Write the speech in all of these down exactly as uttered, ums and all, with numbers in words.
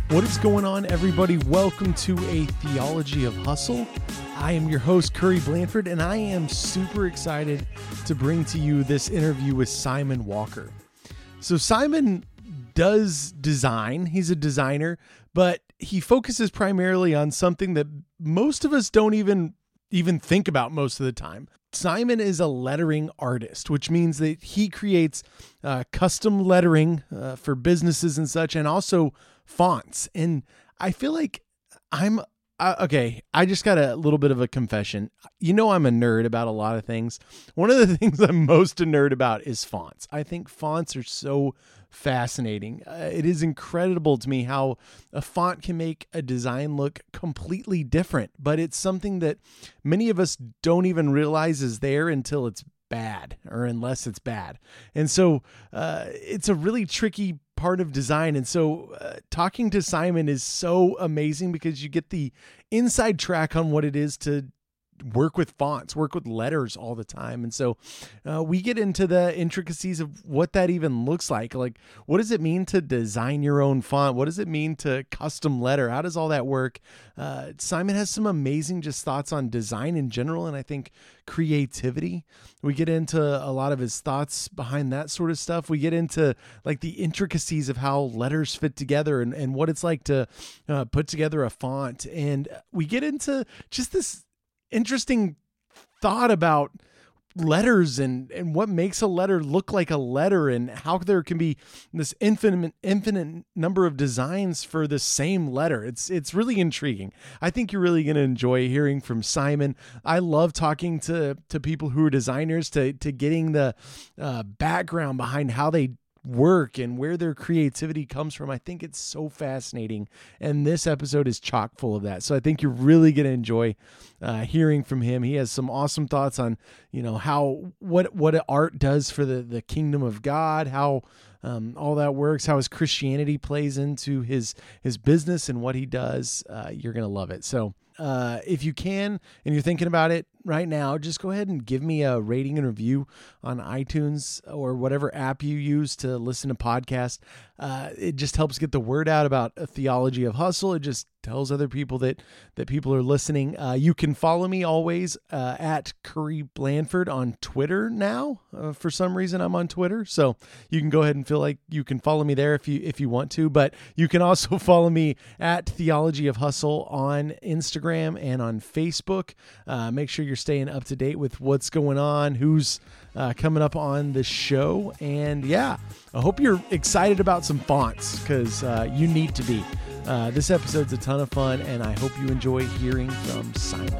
What is going on, everybody? Welcome to A Theology of Hustle. I am your host, Curry Blanford, and I am super excited to bring to you this interview with Simon Walker. So Simon does design. He's a designer, but he focuses primarily on something that most of us don't even even think about most of the time. Simon is a lettering artist, which means that he creates uh, custom lettering uh, for businesses and such, and also fonts. And I feel like I'm uh, okay. I just got a little bit of a confession. You know, I'm a nerd about a lot of things. One of the things I'm most a nerd about is fonts. I think fonts are so fascinating. Uh, it is incredible to me how a font can make a design look completely different, but it's something that many of us don't even realize is there until it's bad, or unless it's bad. And so uh, it's a really tricky part of design. And so uh, talking to Simon is so amazing because you get the inside track on what it is to work with fonts, work with letters all the time. And so uh, we get into the intricacies of what that even looks like. Like, what does it mean to design your own font? What does it mean to custom letter? How does all that work? Uh, Simon has some amazing just thoughts on design in general, and I think creativity. We get into a lot of his thoughts behind that sort of stuff. We get into like the intricacies of how letters fit together and, and what it's like to uh, put together a font. And we get into just this interesting thought about letters and, and what makes a letter look like a letter, and how there can be this infinite, infinite number of designs for the same letter. It's, it's really intriguing. I think you're really going to enjoy hearing from Simon. I love talking to, to people who are designers, to, to getting the uh, background behind how they work and where their creativity comes from. I think it's so fascinating, and this episode is chock full of that. So I think you're really going to enjoy uh, hearing from him. He has some awesome thoughts on, you know, how what what art does for the the kingdom of God, how um, all that works, how his Christianity plays into his his business and what he does. Uh, you're going to love it. So uh, if you can, and you're thinking about it right now, just go ahead and give me a rating and review on iTunes or whatever app you use to listen to podcasts. Uh, it just helps get the word out about A Theology of Hustle. It just tells other people that that people are listening. Uh, you can follow me always uh, at Curry Blanford on Twitter now. Uh, for some reason, I'm on Twitter, so you can go ahead and feel like you can follow me there if you if you want to. But you can also follow me at Theology of Hustle on Instagram and on Facebook. Uh, make sure you're staying up to date with what's going on, who's uh, coming up on the show. And yeah, I hope you're excited about some fonts, because uh, you need to be. Uh, this episode's a ton of fun, and I hope you enjoy hearing from Simon.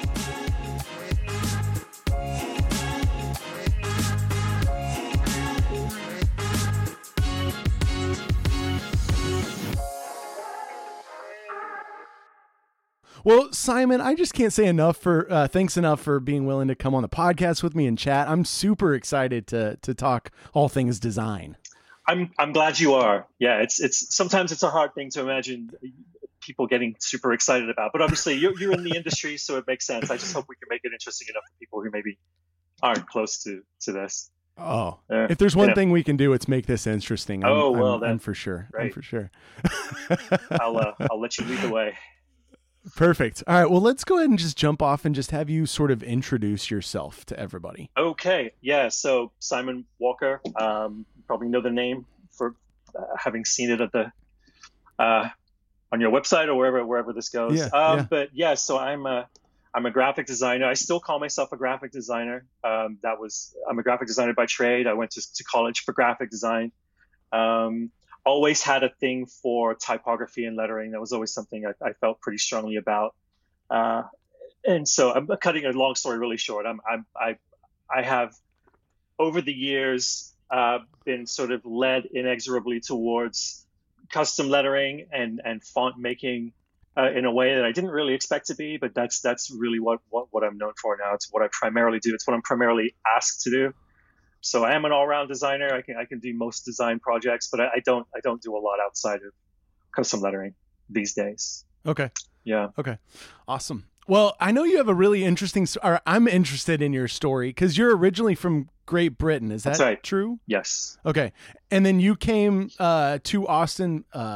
Well, Simon, I just can't say enough for uh, thanks enough for being willing to come on the podcast with me and chat. I'm super excited to to talk all things design. I'm I'm glad you are. Yeah, it's it's sometimes it's a hard thing to imagine people getting super excited about, but obviously you're you're in the industry, so it makes sense. I just hope we can make it interesting enough for people who maybe aren't close to to this. Oh, uh, if there's one yeah. thing we can do, it's make this interesting. I'm, oh well, I'm, then, I'm for sure. Right. I'm for sure. I'll uh, I'll let you lead the way. Perfect. All right. Well, let's go ahead and just jump off and just have you sort of introduce yourself to everybody. Okay. Yeah. So Simon Walker, um, you probably know the name for uh, having seen it at the uh, on your website or wherever wherever this goes. Yeah, um, yeah. But yeah, so I'm a I'm a graphic designer. I still call myself a graphic designer. Um, that was I'm a graphic designer by trade. I went to, to college for graphic design. Um, always had a thing for typography and lettering. That was always something I, I felt pretty strongly about. Uh, and so I'm cutting a long story really short. I'm, I'm, I, I have over the years uh, been sort of led inexorably towards custom lettering and, and font making uh, in a way that I didn't really expect to be, but that's, that's really what, what, what I'm known for now. It's what I primarily do. It's what I'm primarily asked to do. So I am an all-round designer. I can I can do most design projects, but I, I don't I don't do a lot outside of custom lettering these days. Okay. Yeah. Okay. Awesome. Well, I know you have a really interesting. Or I'm interested in your story because you're originally from Great Britain. Is that That's right. true? Yes. Okay. And then you came uh, to Austin uh,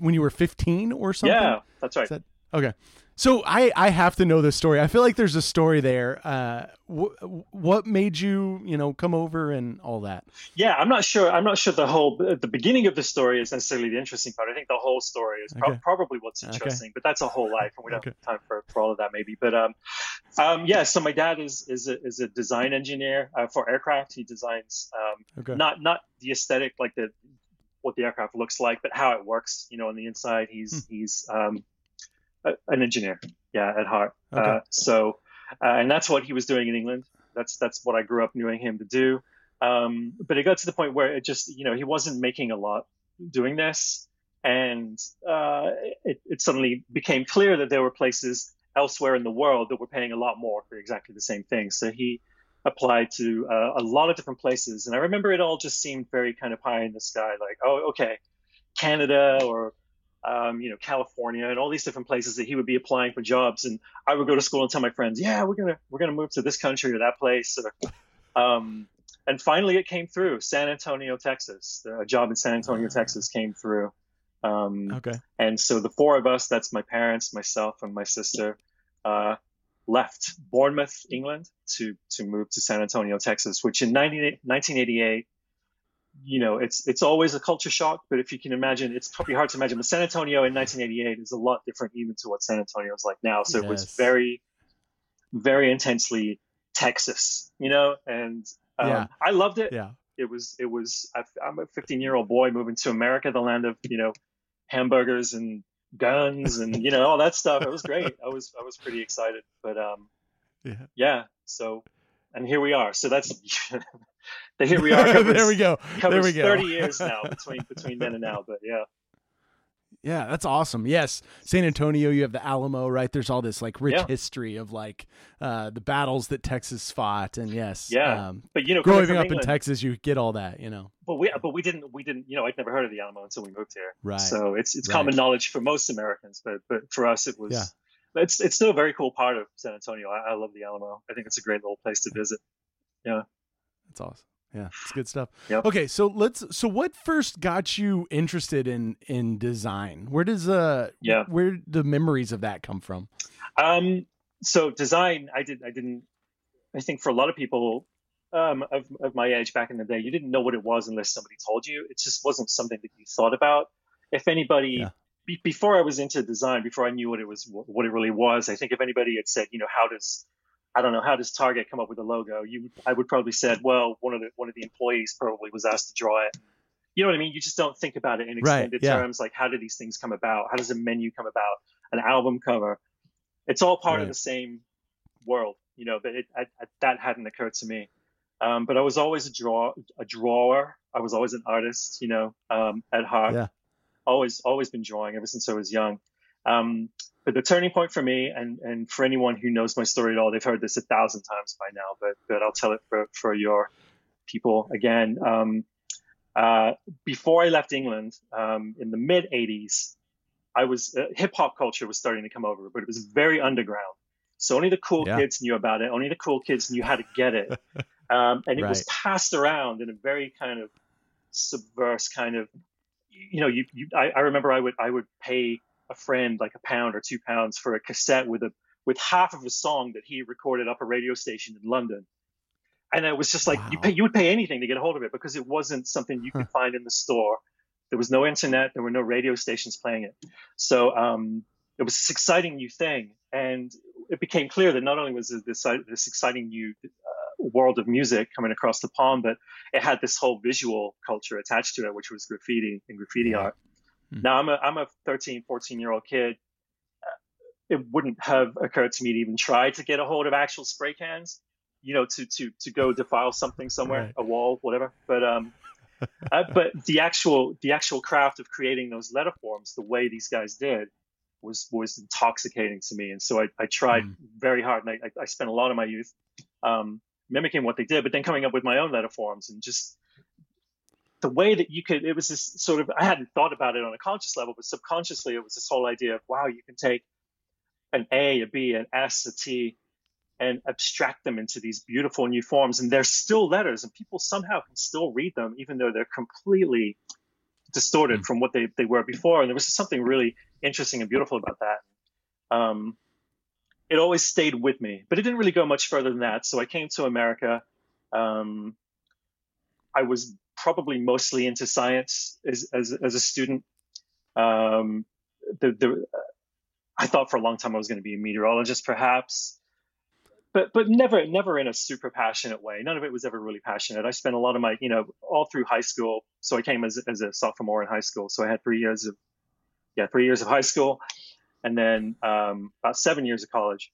when you were fifteen or something? Yeah, that's right. Is that, okay. So I, I have to know this story. I feel like there's a story there. Uh, wh- what made you, you know, come over and all that? Yeah, I'm not sure. I'm not sure the whole, the beginning of the story is necessarily the interesting part. I think the whole story is pro- Okay. probably what's interesting, Okay. but that's a whole life, and we don't Okay. have time for, for all of that maybe. But um, um, yeah. So my dad is is a, is a design engineer uh, for aircraft. He designs um, Okay. not not the aesthetic, like the what the aircraft looks like, but how it works. You know, on the inside, he's Hmm. he's um, a, an engineer. Yeah, at heart. Okay. Uh, so, uh, and that's what he was doing in England. That's that's what I grew up knowing him to do. Um, but it got to the point where it just, you know, he wasn't making a lot doing this, and uh, it, it suddenly became clear that there were places elsewhere in the world that were paying a lot more for exactly the same thing. So he applied to uh, a lot of different places, and I remember it all just seemed very kind of pie in the sky, like, oh, okay, Canada or Um, you know, California and all these different places that he would be applying for jobs. And I would go to school and tell my friends, yeah, we're going to, we're going to move to this country or that place. Or, um, and finally it came through. San Antonio, Texas. A job in San Antonio, Texas came through. Um, Okay. and so the four of us, that's my parents, myself, and my sister, uh, left Bournemouth, England to, to move to San Antonio, Texas, which in nineteen eighty-eight, you know, it's it's always a culture shock, but if you can imagine, it's probably hard to imagine. But San Antonio in nineteen eighty-eight is a lot different even to what San Antonio is like now. So Yes. it was very, very intensely Texas, you know, and um, Yeah. I loved it. Yeah. It was, it was, I'm a fifteen year old boy moving to America, the land of, you know, hamburgers and guns and, you know, all that stuff. It was great. I was, I was pretty excited, but um, Yeah. yeah. So, and here we are. So that's, the here we are. Covers, there we go. Covers There we go. thirty years now between between then and now, but yeah. Yeah, that's awesome. Yes, San Antonio, you have the Alamo, right? There's all this like rich Yeah. history of like uh, the battles that Texas fought, and yes, Yeah. um, But you know, coming growing from up England, in Texas, you get all that, you know. but we but we didn't we didn't you know I'd never heard of the Alamo until we moved here. Right. So it's it's Right. common knowledge for most Americans, but but for us it was. Yeah. It's it's still a very cool part of San Antonio. I, I love the Alamo. I think it's a great little place to visit. Yeah. That's awesome. Yeah, it's good stuff. Yep. Okay, so let's. So, what first got you interested in in design? Where does uh Yeah. where the memories of that come from? Um. So design, I did. I didn't. I think for a lot of people um, of of my age back in the day, you didn't know what it was unless somebody told you. It just wasn't something that you thought about. If anybody, Yeah. be, before I was into design, before I knew what it was, what it really was, I think if anybody had said, you know, how does I don't know, how does Target come up with a logo? You, I would probably said, well, one of the one of the employees probably was asked to draw it. You know what I mean? You just don't think about it in Right, extended yeah. terms, like how do these things come about? How does a menu come about? An album cover? It's all part of Right. the same world, you know. But it, I, I, that hadn't occurred to me. Um, but I was always a draw, a drawer. I was always an artist, you know, um, at heart. Yeah. Always, always been drawing ever since I was young. Um, but the turning point for me, and, and for anyone who knows my story at all, they've heard this a thousand times by now, but but I'll tell it for, for your people again. Um, uh, before I left England, um, in the mid eighties, I was uh, hip hop culture was starting to come over, but it was very underground. So only the cool Yeah. kids knew about it. Only the cool kids knew how to get it, um, and it was Right. passed around in a very kind of subverse kind of. You know, you, you I, I remember I would I would pay a friend like a pound or two pounds for a cassette with a with half of a song that he recorded up a radio station in London, and it was just like you Wow. pay you would pay anything to get a hold of it because it wasn't something you could find in the store. There was no internet, there were no radio stations playing it, so um, it was this exciting new thing, and it became clear that not only was it this this exciting new uh, world of music coming across the pond, but it had this whole visual culture attached to it, which was graffiti and graffiti Yeah. art. Hmm. Now I'm a I'm a thirteen, fourteen year old kid. Uh, It wouldn't have occurred to me to even try to get a hold of actual spray cans, you know, to to to go defile something somewhere, Right. a wall, whatever. But um, uh, but the actual the actual craft of creating those letter forms, the way these guys did, was was intoxicating to me. And so I I tried Hmm. very hard, and I I spent a lot of my youth um, mimicking what they did, but then coming up with my own letter forms and just the way that you could, it was this sort of, I hadn't thought about it on a conscious level, but subconsciously it was this whole idea of, wow, you can take an A, a B, an S, a T, and abstract them into these beautiful new forms. And they're still letters, and people somehow can still read them, even though they're completely distorted Mm. from what they, they were before. And there was something really interesting and beautiful about that. Um, it always stayed with me, but it didn't really go much further than that. So I came to America. Um, I was probably mostly into science as, as, as a student. Um, the, the, I thought for a long time I was going to be a meteorologist, perhaps, but but never never in a super passionate way. None of it was ever really passionate. I spent a lot of my, you know, all through high school. So I came as as a sophomore in high school. So I had three years of, yeah, three years of high school, and then um, about seven years of college.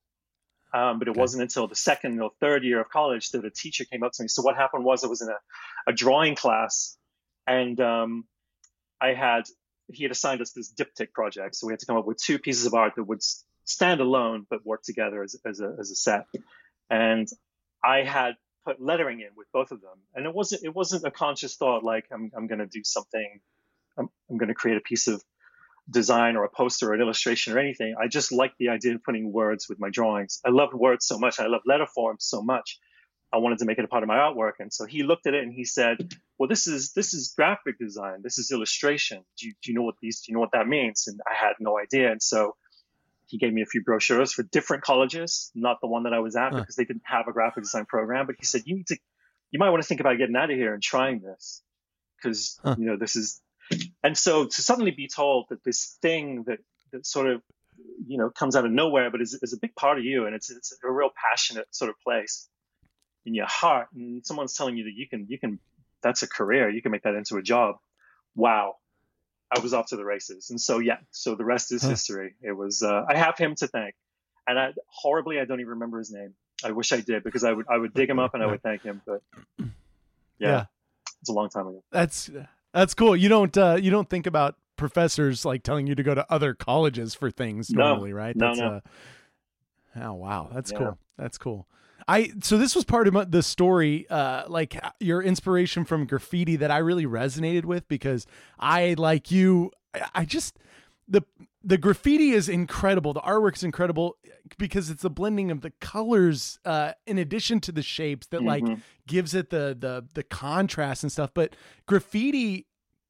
Um, but it Okay. wasn't until the second or third year of college that a teacher came up to me. So what happened was I was in a, a drawing class, and um, I had he had assigned us this diptych project. So we had to come up with two pieces of art that would stand alone but work together as, as, a, as a set. And I had put lettering in with both of them. And it wasn't it wasn't a conscious thought like I'm, I'm going to do something, I'm, I'm going to create a piece of design or a poster or an illustration or anything. I just liked the idea of putting words with my drawings. I loved words so much. I love letter forms so much. I wanted to make it a part of my artwork. And so he looked at it and he said, well, this is this is graphic design. This is illustration. Do you, do you know what these, do you know what that means? And I had no idea. And so he gave me a few brochures for different colleges, not the one that I was at, huh. because they didn't have a graphic design program. But he said, you need to, you might want to think about getting out of here and trying this. Because, huh. you know, this is, and so to suddenly be told that this thing that, that sort of, you know, comes out of nowhere, but is, is a big part of you. And it's, it's a real passionate sort of place in your heart, and someone's telling you that you can, you can, that's a career, you can make that into a job. Wow. I was off to the races. And so, yeah, so the rest is huh. history. It was, uh, I have him to thank, and I horribly, I don't even remember his name. I wish I did, because I would, I would dig him up and I would thank him, but yeah, yeah. it's a long time ago. That's, that's cool. You don't, uh, you don't think about professors like telling you to go to other colleges for things normally, no, right? No, that's, no. Uh, oh, wow. That's yeah. cool. That's cool. I so this was part of the story, uh, like your inspiration from graffiti that I really resonated with, because I, like you, I just the the graffiti is incredible. The artwork is incredible because it's the blending of the colors, uh, in addition to the shapes that mm-hmm. like gives it the the the contrast and stuff. But graffiti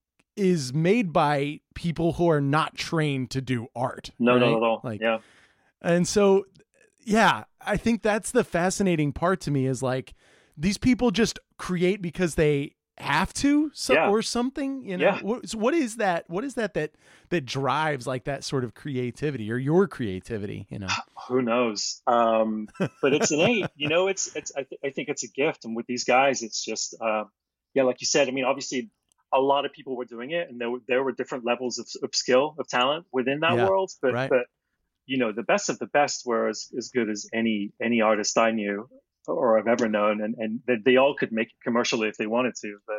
is made by people who are not trained to do art. No, right? not at all. Like, yeah, and so. Yeah, I think that's the fascinating part to me, is like these people just create because they have to, so, yeah. or something, you know. Yeah. What, so what is that? What is that that that drives like that sort of creativity, or your creativity? You know, who knows? Um, but it's innate. You know, it's it's. I, th- I think it's a gift, and with these guys, it's just uh, yeah, like you said. I mean, obviously, a lot of people were doing it, and there were there were different levels of, of skill, of talent within that yeah. world. But right. but. you know, the best of the best were as, as good as any any artist I knew or I've ever known, and and they, they all could make it commercially if they wanted to. But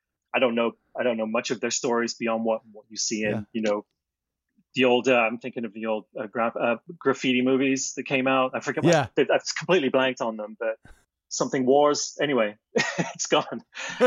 I don't know I don't know much of their stories beyond what, what you see in yeah. you know the old. Uh, I'm thinking of the old uh, gra- uh, graffiti movies that came out. I forget. Yeah, what, I've completely blanked on them, but something wars. Anyway, it's gone.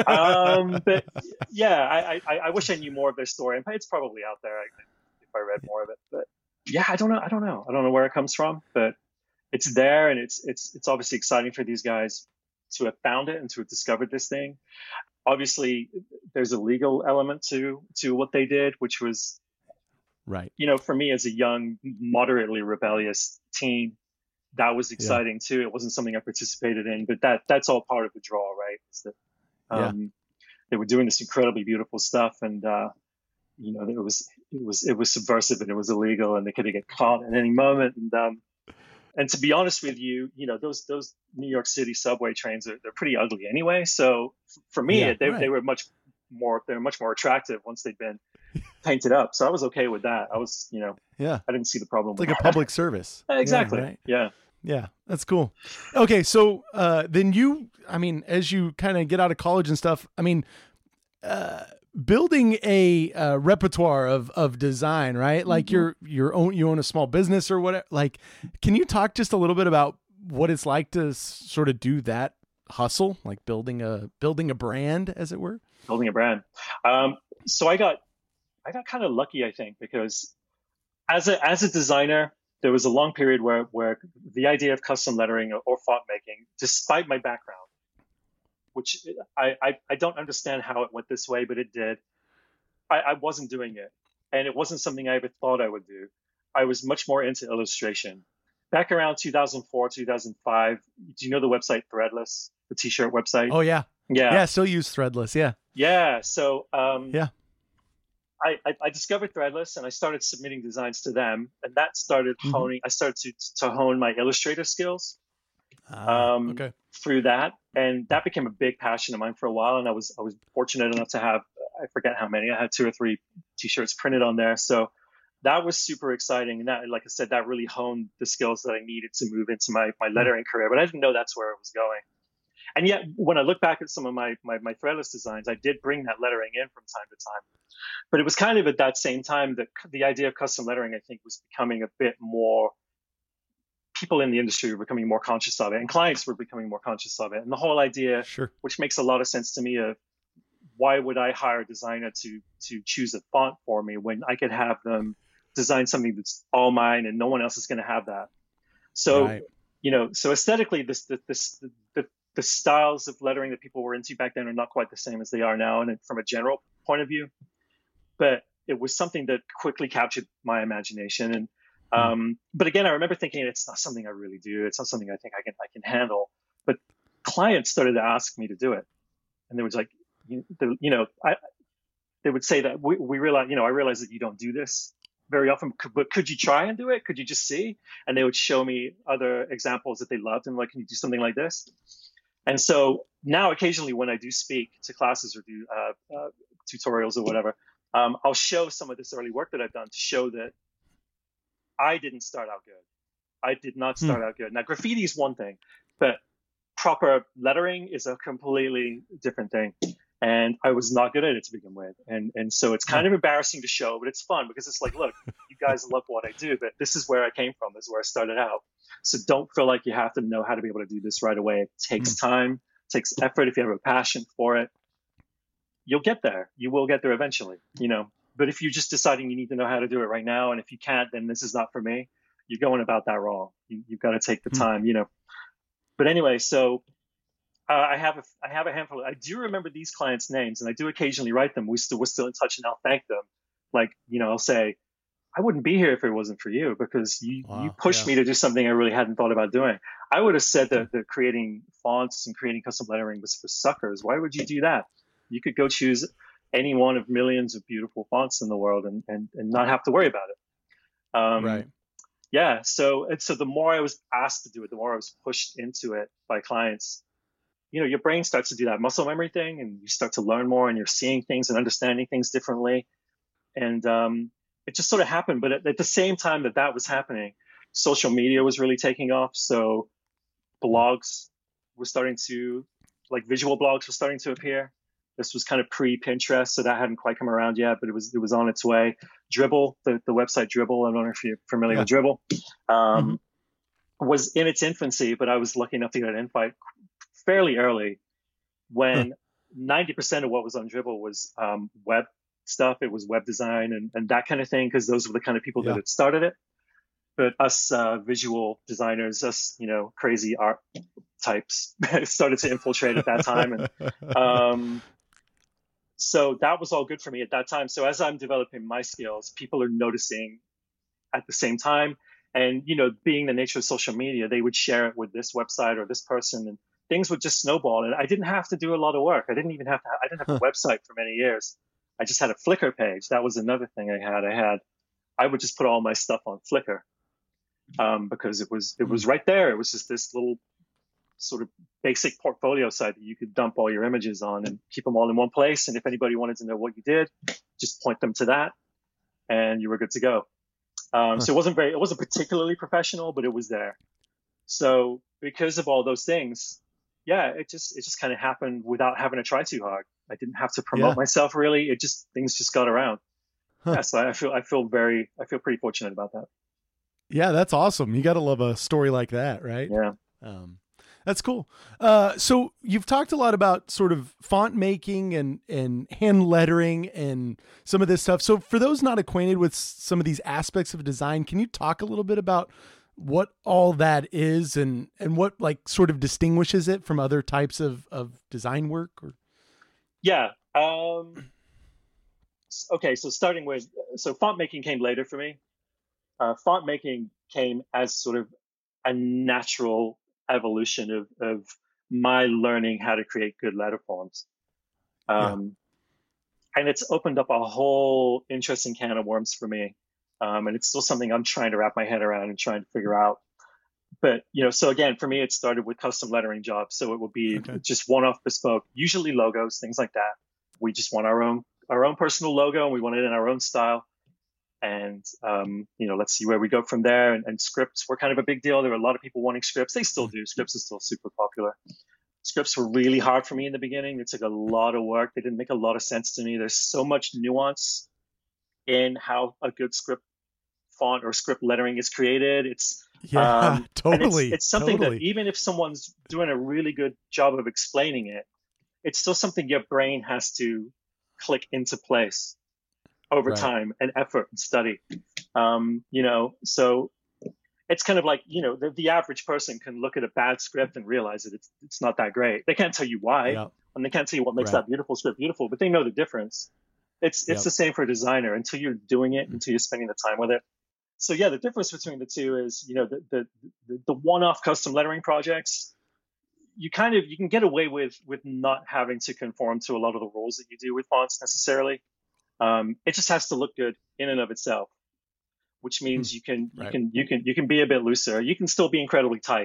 Um, but yeah, I, I I wish I knew more of their story, and it's probably out there if I read more of it, but. Yeah, I don't know. I don't know. I don't know where it comes from, but it's there, and it's it's it's obviously exciting for these guys to have found it and to have discovered this thing. Obviously, there's a legal element to to what they did, which was, right. You know, for me as a young, moderately rebellious teen, that was exciting yeah. too. It wasn't something I participated in, but that that's all part of the draw, right? Is that um, yeah. they were doing this incredibly beautiful stuff, and uh, you know, it was it was it was subversive and it was illegal, and they could get caught at any moment. And um, and to be honest with you, you know, those those New York City subway trains are they're pretty ugly anyway. So for me, yeah, they right. they were much more they were much more attractive once they'd been painted up. So I was okay with that. I was, you know, yeah, I didn't see the problem. It's with like that. a public service. Exactly. Yeah, right? Yeah. Yeah, that's cool. Okay, so uh, then you, I mean, as you kind of get out of college and stuff, I mean. Uh, building a uh, repertoire of, of design, right? Like mm-hmm. you're, you're own, you own a small business or whatever. Like, can you talk just a little bit about what it's like to s- sort of do that hustle, like building a, building a brand, as it were? Building a brand. Um, so I got, I got kind of lucky, I think, because as a, as a designer, there was a long period where, where the idea of custom lettering or, or font making, despite my background, which I, I, I don't understand how it went this way, but it did. I, I wasn't doing it, and it wasn't something I ever thought I would do. I was much more into illustration. Back around two thousand four, two thousand five, do you know the website Threadless, the t-shirt website? Oh yeah. Yeah. Yeah. I still use Threadless. Yeah. Yeah. So, um, yeah, I, I, I discovered Threadless and I started submitting designs to them, and that started mm-hmm. honing, I started to, to hone my Illustrator skills, uh, um, okay. through that. And that became a big passion of mine for a while. And I was, I was fortunate enough to have, I forget how many, I had two or three t-shirts printed on there. So that was super exciting. And that, like I said, that really honed the skills that I needed to move into my, my lettering career, but I didn't know that's where it was going. And yet, when I look back at some of my, my, my Threadless designs, I did bring that lettering in from time to time. But it was kind of at that same time that the idea of custom lettering, I think, was becoming a bit more, people in the industry were becoming more conscious of it, and clients were becoming more conscious of it. And the whole idea, sure. which makes a lot of sense to me, of why would I hire a designer to to choose a font for me when I could have them design something that's all mine and no one else is going to have that. So, right. you know, so aesthetically, this, this, this the, the the styles of lettering that people were into back then are not quite the same as they are now, and from a general point of view. But it was something that quickly captured my imagination. And um, but again, I remember thinking it's not something I really do. It's not something I think I can I can handle. But clients started to ask me to do it, and they was like, you, you know, I they would say that we, we realize, you know, I realize that you don't do this very often, but could you try and do it? Could you just see? And they would show me other examples that they loved, and like, can you do something like this? And so now, occasionally, when I do speak to classes or do uh, uh, tutorials or whatever, um, I'll show some of this early work that I've done to show that I didn't start out good. I did not start hmm. out good. Now, graffiti is one thing, but proper lettering is a completely different thing. And I was not good at it to begin with. And and so it's kind of embarrassing to show, but it's fun because it's like, look, you guys love what I do, but this is where I came from. This is where I started out. So don't feel like you have to know how to be able to do this right away. It takes time, takes effort. If you have a passion for it, you'll get there. You will get there eventually, you know. But if you're just deciding you need to know how to do it right now, and if you can't, then this is not for me, you're going about that wrong. You, you've got to take the time, you know. But anyway, so uh, I have a, I have a handful. Of, I do remember these clients' names, and I do occasionally write them. We still, we're still in touch, and I'll thank them. Like, you know, I'll say, I wouldn't be here if it wasn't for you, because you, wow, you pushed yeah. me to do something I really hadn't thought about doing. I would have said that, that creating fonts and creating custom lettering was for suckers. Why would you do that? You could go choose any one of millions of beautiful fonts in the world and, and, and not have to worry about it. Um, right. Yeah. So, and so the more I was asked to do it, the more I was pushed into it by clients. You know, your brain starts to do that muscle memory thing, and you start to learn more, and you're seeing things and understanding things differently. And um, it just sort of happened. But at, at the same time that that was happening, social media was really taking off. So blogs were starting to, like visual blogs were starting to appear. This was kind of pre-Pinterest, so that hadn't quite come around yet, but it was it was on its way. Dribbble, the, the website Dribbble, I don't know if you're familiar yeah. with Dribbble, um, mm-hmm. was in its infancy, but I was lucky enough to get an invite fairly early when huh. ninety percent of what was on Dribbble was um, web stuff. It was web design and, and that kind of thing, because those were the kind of people yeah. that had started it. But us uh, visual designers, us, you know, crazy art types started to infiltrate at that time. And um, so that was all good for me at that time. So as I'm developing my skills, people are noticing at the same time. And, you know, being the nature of social media, they would share it with this website or this person, and things would just snowball. And I didn't have to do a lot of work. I didn't even have to, I didn't have a website for many years. I just had a Flickr page. That was another thing I had. I had, I would just put all my stuff on Flickr um, because it was, it was right there. It was just this little sort of basic portfolio site that you could dump all your images on and keep them all in one place. And if anybody wanted to know what you did, just point them to that and you were good to go. Um, so it wasn't very, it wasn't particularly professional, but it was there. So because of all those things, yeah, it just, it just kind of happened without having to try too hard. I didn't have to promote yeah. myself really. It just, things just got around. Huh. Yeah, so I feel, I feel very, I feel pretty fortunate about that. Yeah, that's awesome. You got to love a story like that, right? Yeah. Um, That's cool. Uh, so you've talked a lot about sort of font making and, and hand lettering and some of this stuff. So for those not acquainted with some of these aspects of design, can you talk a little bit about what all that is and, and what like sort of distinguishes it from other types of, of design work? Or? Yeah. Um, Okay, so starting with, so font making came later for me. Uh, font making came as sort of a natural evolution of, of my learning how to create good letter forms. Um, yeah. And it's opened up a whole interesting can of worms for me. Um, and it's still something I'm trying to wrap my head around and trying to figure out. But, you know, so again, for me, it started with custom lettering jobs. So it would be okay. just one-off bespoke, usually logos, things like that. We just want our own our own personal logo, and we want it in our own style. And, um, you know, let's see where we go from there. And, and scripts were kind of a big deal. There were a lot of people wanting scripts. They still do. Scripts is still super popular. Scripts were really hard for me in the beginning. It took a lot of work. They didn't make a lot of sense to me. There's so much nuance in how a good script font or script lettering is created. It's yeah, um, totally. It's, it's something totally. that even if someone's doing a really good job of explaining it, it's still something your brain has to click into place over right. time and effort and study. Um, you know, so it's kind of like, you know, the, the average person can look at a bad script and realize that it's it's not that great. They can't tell you why, yeah. and they can't tell you what makes right. that beautiful script beautiful, but they know the difference. It's it's yep. the same for a designer until you're doing it, mm-hmm. until you're spending the time with it. So yeah, the difference between the two is, you know, the the the, the one-off custom lettering projects, you kind of you can get away with with not having to conform to a lot of the rules that you do with fonts necessarily. Um, it just has to look good in and of itself, which means you can right. you can you can you can be a bit looser. You can still be incredibly tight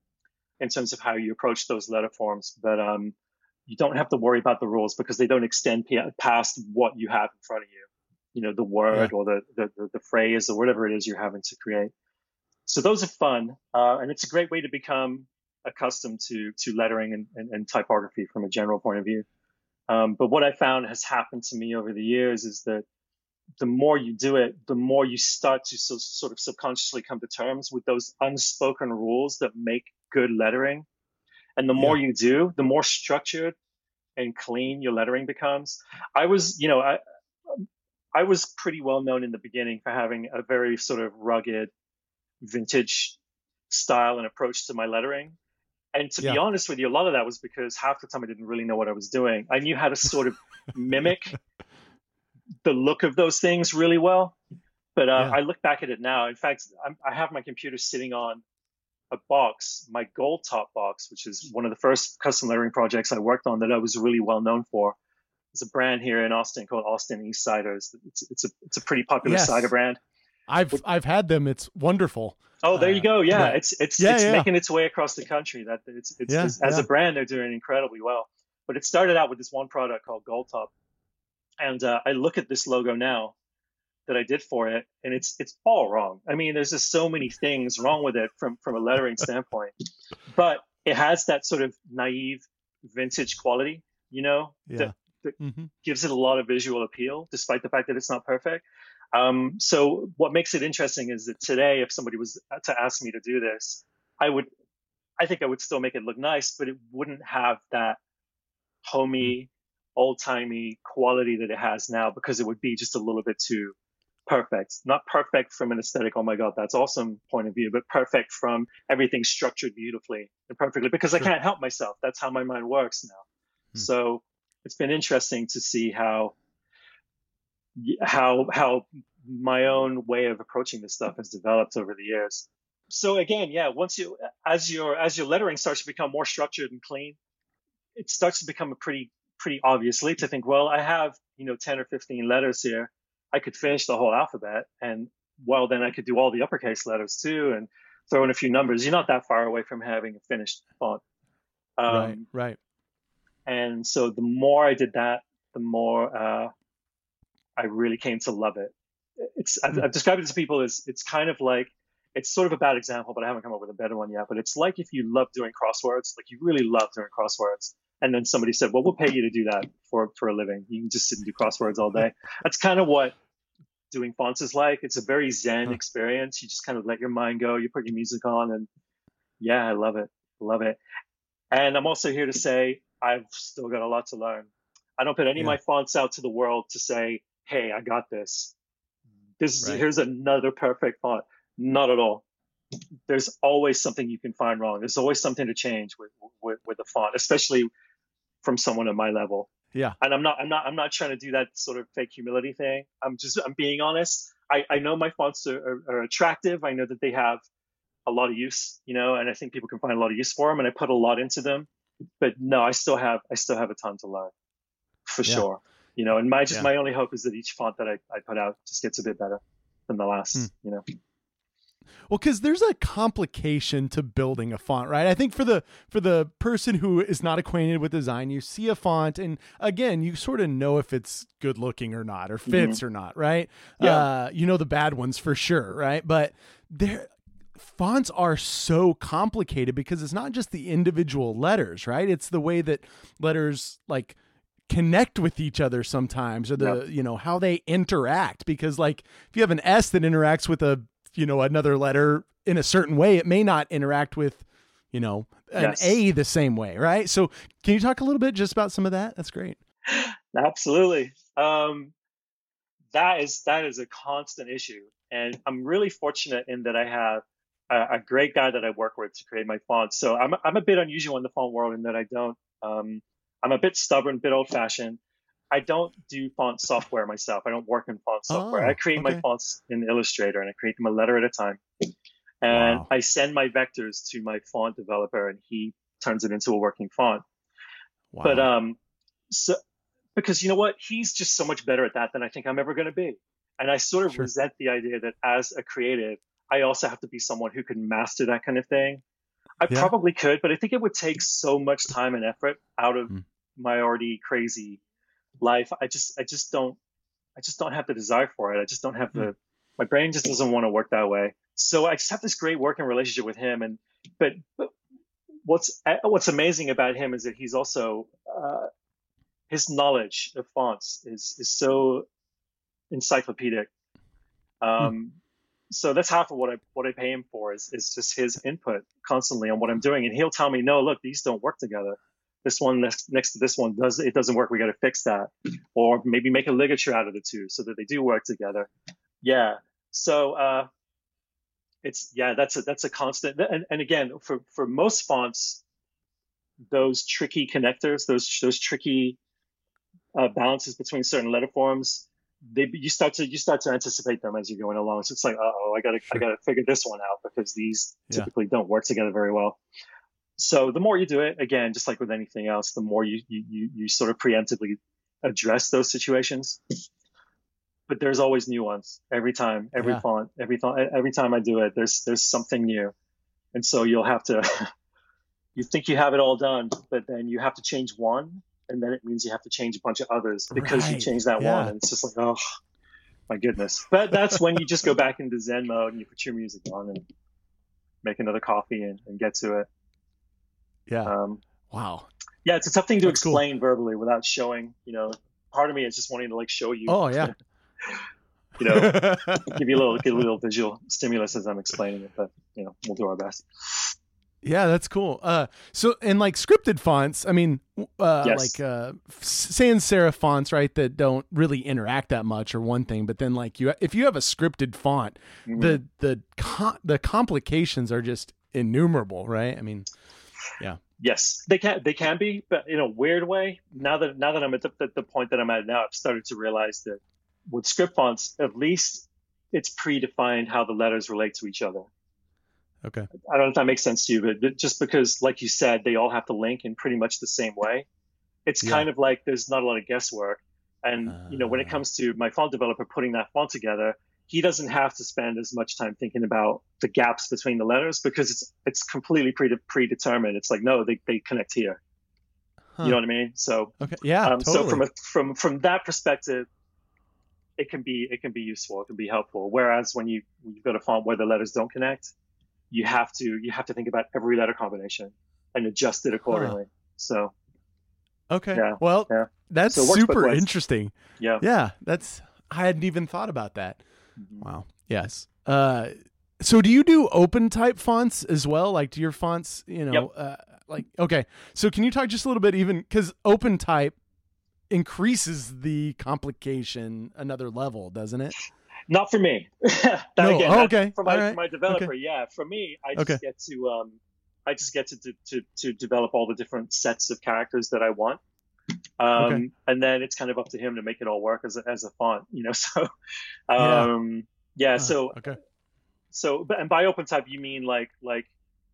in terms of how you approach those letter forms, but um, you don't have to worry about the rules because they don't extend p- past what you have in front of you. You know, the word yeah. or the, the the phrase or whatever it is you're having to create. So those are fun, uh, and it's a great way to become accustomed to to lettering and, and, and typography from a general point of view. Um, but what I found has happened to me over the years is that the more you do it, the more you start to so, sort of subconsciously come to terms with those unspoken rules that make good lettering. And the yeah. more you do, the more structured and clean your lettering becomes. I was, you know, I, I was pretty well known in the beginning for having a very sort of rugged, vintage style and approach to my lettering. And to yeah. be honest with you, a lot of that was because half the time I didn't really know what I was doing. I knew how to sort of mimic the look of those things really well. But uh, yeah. I look back at it now. In fact, I'm, I have my computer sitting on a box, my Gold Top box, which is one of the first custom lettering projects I worked on that I was really well known for. It's a brand here in Austin called Austin East Ciders. It's it's a it's a pretty popular yes. cider brand. I've With, I've had them. It's wonderful. Oh, there you go. Yeah, uh, it's it's yeah, it's yeah. making its way across the country. That it's it's, yeah, it's as yeah. a brand they're doing incredibly well. But it started out with this one product called Gold Top, and uh, I look at this logo now that I did for it, and it's it's all wrong. I mean, there's just so many things wrong with it from from a lettering standpoint. But it has that sort of naive, vintage quality, you know, yeah. that, that mm-hmm. gives it a lot of visual appeal, despite the fact that it's not perfect. Um, so what makes it interesting is that today, if somebody was to ask me to do this, I would, I think I would still make it look nice, but it wouldn't have that homey, old-timey quality that it has now because it would be just a little bit too perfect. Not perfect from an aesthetic, oh my God, that's awesome point of view, but perfect from everything structured beautifully and perfectly because sure. I can't help myself. That's how my mind works now. Hmm. So it's been interesting to see how how how my own way of approaching this stuff has developed over the years. So again, yeah, once you as your as your lettering starts to become more structured and clean, it starts to become a pretty pretty obviously to think, well, I have, you know, ten or fifteen letters here. I could finish the whole alphabet, and well, then I could do all the uppercase letters too and throw in a few numbers. You're not that far away from having a finished font. Um, right, right. And so the more I did that, the more uh, I really came to love it. It's I've, I've described it to people as it's kind of like, it's sort of a bad example, but I haven't come up with a better one yet. But it's like if you love doing crosswords, like you really love doing crosswords, and then somebody said, well, we'll pay you to do that for, for a living. You can just sit and do crosswords all day. That's kind of what doing fonts is like. It's a very zen experience. You just kind of let your mind go. You put your music on, and yeah, I love it. Love it. And I'm also here to say I've still got a lot to learn. I don't put any yeah. of my fonts out to the world to say, hey, I got this. This is, right. here's another perfect font. Not at all. There's always something you can find wrong. There's always something to change with, with, with the font, especially from someone at my level. Yeah. And I'm not, I'm not, I'm not trying to do that sort of fake humility thing. I'm just, I'm being honest. I, I know my fonts are, are, are attractive. I know that they have a lot of use, you know, and I think people can find a lot of use for them, and I put a lot into them. But no, I still have, I still have a ton to learn, for Yeah. sure. You know, and my just Yeah. my only hope is that each font that I, I put out just gets a bit better than the last. Hmm. You know. Well, because there's a complication to building a font, right? I think for the for the person who is not acquainted with design, you see a font, and again, you sort of know if it's good looking or not, or fits Mm-hmm. or not, right? Yeah. Uh, you know the bad ones for sure, right? But there, fonts are so complicated because it's not just the individual letters, right? It's the way that letters like connect with each other sometimes, or the Yep. you know how they interact. Because like if you have an S that interacts with a you know another letter in a certain way, it may not interact with you know an Yes. A the same way, right? So can you talk a little bit just about some of that? That's great. Absolutely. Um, that is that is a constant issue, and I'm really fortunate in that I have a, a great guy that I work with to create my fonts. So I'm I'm a bit unusual in the font world in that I don't. Um, I'm a bit stubborn, bit old fashioned. I don't do font software myself. I don't work in font software. Oh, I create okay. my fonts in Illustrator, and I create them a letter at a time. And Wow. I send my vectors to my font developer, and he turns it into a working font. Wow. But um, so because you know what, he's just so much better at that than I think I'm ever going to be. And I sort of Sure. resent the idea that as a creative, I also have to be someone who can master that kind of thing. I Yeah. probably could, but I think it would take so much time and effort out of Mm. my already crazy life. I just, I just don't, I just don't have the desire for it. I just don't have the, my brain just doesn't want to work that way. So I just have this great working relationship with him. And, but, but what's, what's amazing about him is that he's also, uh, his knowledge of fonts is, is so encyclopedic. Um, so that's half of what I, what I pay him for is, is just his input constantly on what I'm doing. And he'll tell me, no, look, these don't work together. This one next, next to this one does, it doesn't work. We got to fix that. Or maybe make a ligature out of the two so that they do work together. Yeah. So, uh, it's, yeah, that's a, that's a constant. And, and again, for, for most fonts, those tricky connectors, those, those tricky, uh, balances between certain letter forms, they, you start to, you start to anticipate them as you're going along. So it's like, oh, I gotta, I gotta figure this one out because these Yeah. typically don't work together very well. So the more you do it, again, just like with anything else, the more you, you, you, you sort of preemptively address those situations. But there's always new ones every time, every Yeah. font, every font, every time I do it, there's, there's something new. And so you'll have to, you think you have it all done, but then you have to change one. And then it means you have to change a bunch of others because you Right. changed that Yeah. one. And it's just like, oh my goodness. But that's when you just go back into Zen mode and you put your music on and make another coffee and, and get to it. Yeah. Um, Wow. yeah, it's a tough thing to That's cool. explain verbally without showing, you know, part of me is just wanting to like show you, Oh yeah. you know, give you a little, give a little visual stimulus as I'm explaining it, but you know, we'll do our best. Yeah, that's cool. Uh, so and like scripted fonts, I mean, uh, Yes. like uh, sans serif fonts, right? That don't really interact that much, or one thing. But then, like you, if you have a scripted font, Mhm. the the com- the complications are just innumerable, right? I mean, yeah, Yes, they can, they can be, but in a weird way. Now that, now that I'm at the, the, the point that I'm at now, I've started to realize that with script fonts, at least it's predefined how the letters relate to each other. okay, I don't know if that makes sense to you, but just because, like you said, they all have to link in pretty much the same way. It's Yeah. kind of like there's not a lot of guesswork. And, you know, when it Uh. comes to my font developer putting that font together, he doesn't have to spend as much time thinking about the gaps between the letters because it's it's completely pre- predetermined. It's like, no, they, they connect here. Huh. You know what I mean? So, okay, yeah, um, totally. so from a, from from that perspective, it can be it can be useful. It can be helpful. Whereas when you when you've got a font where the letters don't connect, you have to you have to think about every letter combination and adjust it accordingly. So okay, yeah, well, yeah. that's So it works both super ways. interesting. yeah. Yeah, that's I hadn't even thought about that. Mhm. Wow. Yes. Uh, so do you do open type fonts as well? Like, do your fonts, you know, Yep. uh, like, okay. So can you talk just a little bit, even because open type increases the complication another level, doesn't it? Not for me. that, No, again, oh, that- okay. For my All right. for my developer, Okay. yeah. For me, I just Okay. get to um, I just get to, to to to develop all the different sets of characters that I want. Um, Okay. and then it's kind of up to him to make it all work as a, as a font, you know. So, Yeah. um, yeah. Huh. So, Okay. so, but- and by OpenType you mean like like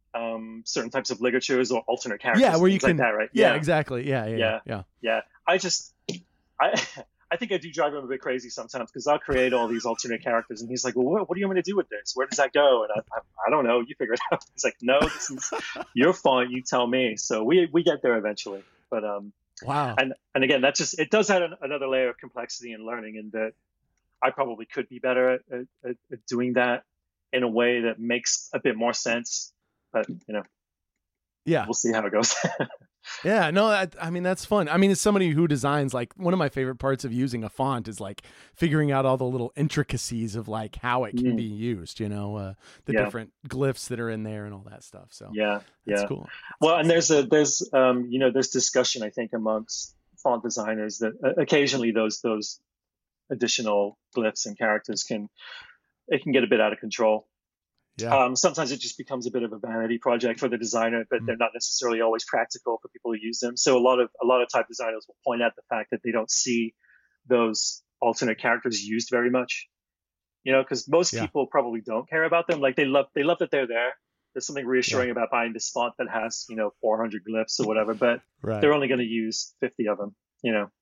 um, certain types of ligatures or alternate Yeah, characters, where and you things like can. that, right? Yeah, Yeah, exactly. Yeah, yeah, yeah, yeah, yeah. yeah. I just, I, I think I do drive him a bit crazy sometimes because I'll create all these alternate characters, and he's like, "Well, what, what do you want me to do with this? Where does that go?" And I, I, I don't know. You figure it out. He's like, "No, this is your font. You tell me." So we we get there eventually, but um, Wow. and and again, that just it does add an, another layer of complexity and learning, in that I probably could be better at, at, at doing that in a way that makes a bit more sense. But you know, Yeah. we'll see how it goes. Yeah, no, I, I mean, that's fun. I mean, as somebody who designs, like, one of my favorite parts of using a font is like figuring out all the little intricacies of like how it can Mm. be used, you know, uh, the Yeah. different glyphs that are in there and all that stuff. So Yeah, that's yeah. cool. Well, and there's a there's um you know there's discussion, I think, amongst font designers that uh, occasionally those those additional glyphs and characters can it can get a bit out of control. Yeah. Um, sometimes it just becomes a bit of a vanity project for the designer, but Mm. they're not necessarily always practical for people who use them. So a lot of a lot of type designers will point out the fact that they don't see those alternate characters used very much. You know, because most Yeah. people probably don't care about them. Like they love they love that they're there. There's something reassuring Yeah. about buying this font that has, you know, four hundred glyphs or whatever, but Right. they're only going to use fifty of them. You know,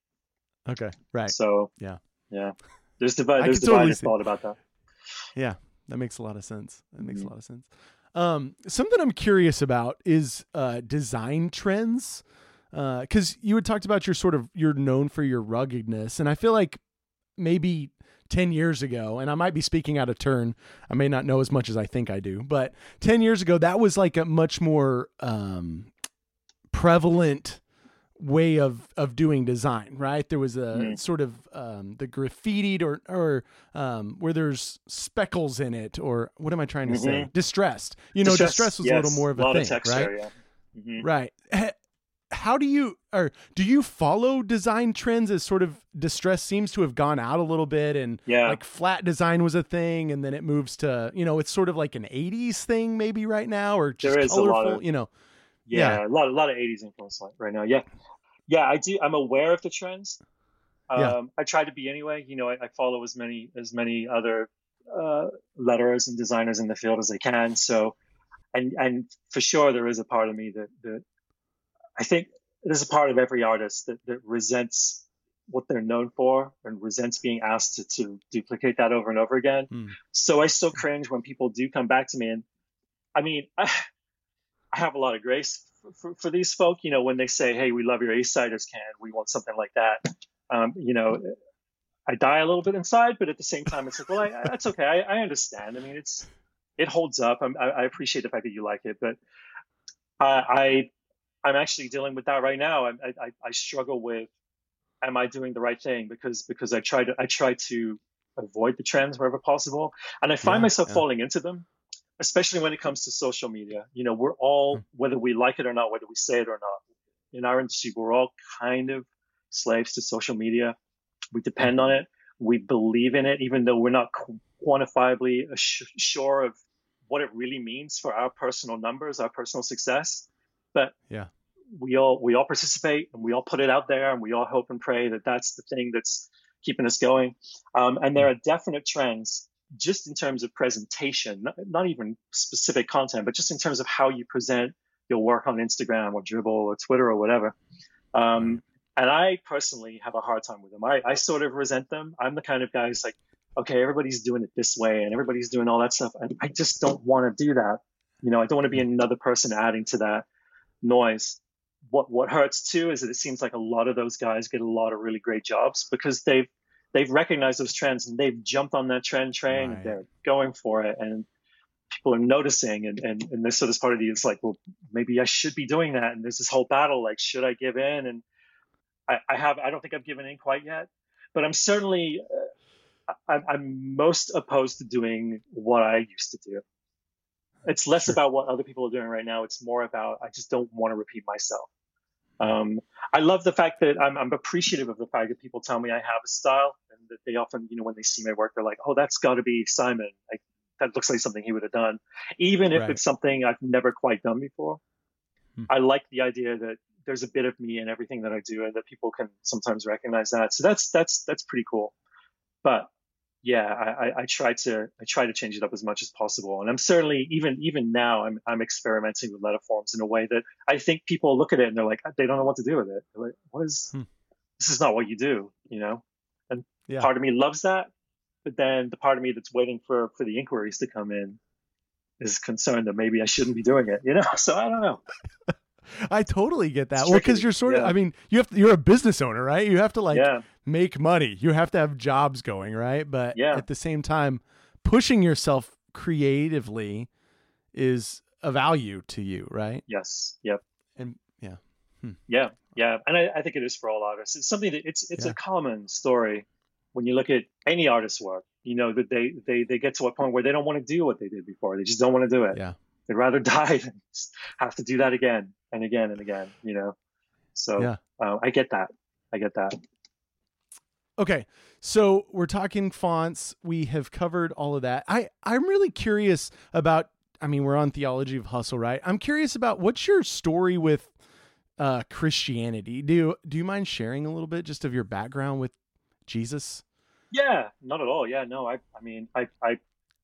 Okay. Right. so Yeah. yeah. There's divi- I there's could totally divided see- thought about that. Yeah. That makes a lot of sense. That makes Mhm. a lot of sense. Um, something I'm curious about is uh, design trends. Because you had talked about your sort of, you're known for your ruggedness. And I feel like maybe ten years ago, and I might be speaking out of turn, I may not know as much as I think I do, but ten years ago, that was like a much more um, prevalent way of of doing design, right? There was a Mm. sort of um, the graffitied or or um, where there's speckles in it, or what am I trying to say? Mhm. Distressed. You know, Distress, distress was yes, a little more of a, lot thing, of texture, right? yeah. Mhm. Right. H- How do you, or do you follow design trends as sort of distress seems to have gone out a little bit, and Yeah. like flat design was a thing, and then it moves to, you know, it's sort of like an eighties thing maybe right now, or just There is a colorful, lot of- you know? Yeah, Yeah. a lot, a lot of eighties influence right now. Yeah, yeah, I do. I'm aware of the trends. Um, Yeah. I try to be anyway. You know, I, I follow as many as many other uh, letterers and designers in the field as I can. So, and and for sure, there is a part of me that that I think there's a part of every artist that that resents what they're known for and resents being asked to to duplicate that over and over again. Mm. So I still cringe when people do come back to me, and I mean, I, I have a lot of grace for, for, for these folk. You know, when they say, "Hey, we love your Eastsiders can, we want something like that." Um, you know, I die a little bit inside, but at the same time, it's like, well, I, I, that's okay. I, I understand. I mean, it's it holds up. I'm, I, I appreciate the fact that you like it, but I, I I'm actually dealing with that right now. I, I I struggle with, am I doing the right thing? Because because I try to I try to avoid the trends wherever possible, and I find Yeah, myself yeah. falling into them, especially when it comes to social media. You know, we're all, whether we like it or not, whether we say it or not, in our industry, we're all kind of slaves to social media. We depend on it. We believe in it, even though we're not qu- quantifiably assu- sure of what it really means for our personal numbers, our personal success. But Yeah. we all we all participate, and we all put it out there, and we all hope and pray that that's the thing that's keeping us going. Um, and there are definite trends just in terms of presentation, not, not even specific content, but just in terms of how you present your work on Instagram or Dribbble or Twitter or whatever. Um, and I personally have a hard time with them. I, I sort of resent them. I'm the kind of guy who's like, okay, everybody's doing it this way and everybody's doing all that stuff. And I just don't want to do that. You know, I don't want to be another person adding to that noise. What what hurts too is that it seems like a lot of those guys get a lot of really great jobs because they've they've recognized those trends and they've jumped on that trend train. Right. They're going for it, and people are noticing. And and and this so this part of you is like, well, maybe I should be doing that. And there's this whole battle, like, should I give in? And I, I have I don't think I've given in quite yet, but I'm certainly uh, I'm, I'm most opposed to doing what I used to do. It's less Sure. about what other people are doing right now. It's more about, I just don't want to repeat myself. Um, I love the fact that I'm, I'm appreciative of the fact that people tell me I have a style, and that they often, you know, when they see my work, they're like, oh, that's got to be Simon. Like, that looks like something he would have done, even if Right. it's something I've never quite done before. Hmm. I like the idea that there's a bit of me in everything that I do, and that people can sometimes recognize that. So that's that's that's pretty cool. But yeah, I, I, I try to I try to change it up as much as possible, and I'm certainly even even now I'm I'm experimenting with letterforms in a way that I think people look at it and they're like, they don't know what to do with it. They're like, what is Hmm. this? Is not what you do, you know. And Yeah. part of me loves that, but then the part of me that's waiting for for the inquiries to come in is concerned that maybe I shouldn't be doing it, you know. So I don't know. I totally get that. It's Well, because tricky. you're sort of, Yeah. I mean, you have, you're a business owner, right? You have to like Yeah. make money. You have to have jobs going, right? But Yeah. at the same time, pushing yourself creatively is a value to you, right? Yes. Yep. And yeah. Hmm. Yeah. Yeah. And I, I think it is for all artists. It's something that it's it's Yeah. a common story when you look at any artist's work. You know that they they they get to a point where they don't want to do what they did before. They just don't want to do it. Yeah. They'd rather die than have to do that again and again and again. You know. So Yeah. uh, I get that. I get that. Okay. So we're talking fonts. We have covered all of that. I, I'm really curious about, I mean, we're on Theology of Hustle, right? I'm curious about what's your story with uh, Christianity. Do you, do you mind sharing a little bit just of your background with Jesus? Yeah, not at all. Yeah, no, I, I mean, I, I,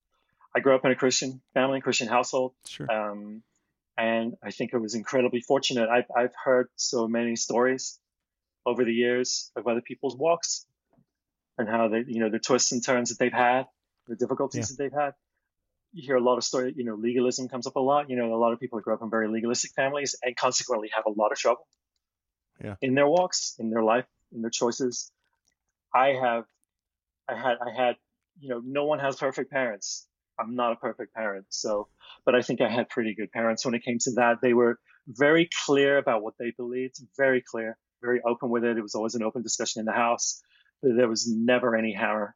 I grew up in a Christian family, Christian household, Sure. um, and I think I was incredibly fortunate. I've, I've heard so many stories over the years of other people's walks and how they, you know, the twists and turns that they've had, the difficulties Yeah. that they've had. You hear a lot of story. You know, legalism comes up a lot. You know, a lot of people grow up in very legalistic families and consequently have a lot of trouble. Yeah. In their walks, in their life, in their choices. I have. I had, I had, you know, no one has perfect parents. I'm not a perfect parent. So, but I think I had pretty good parents when it came to that. They were very clear about what they believed, very clear, very open with it. It was always an open discussion in the house. There was never any hammer,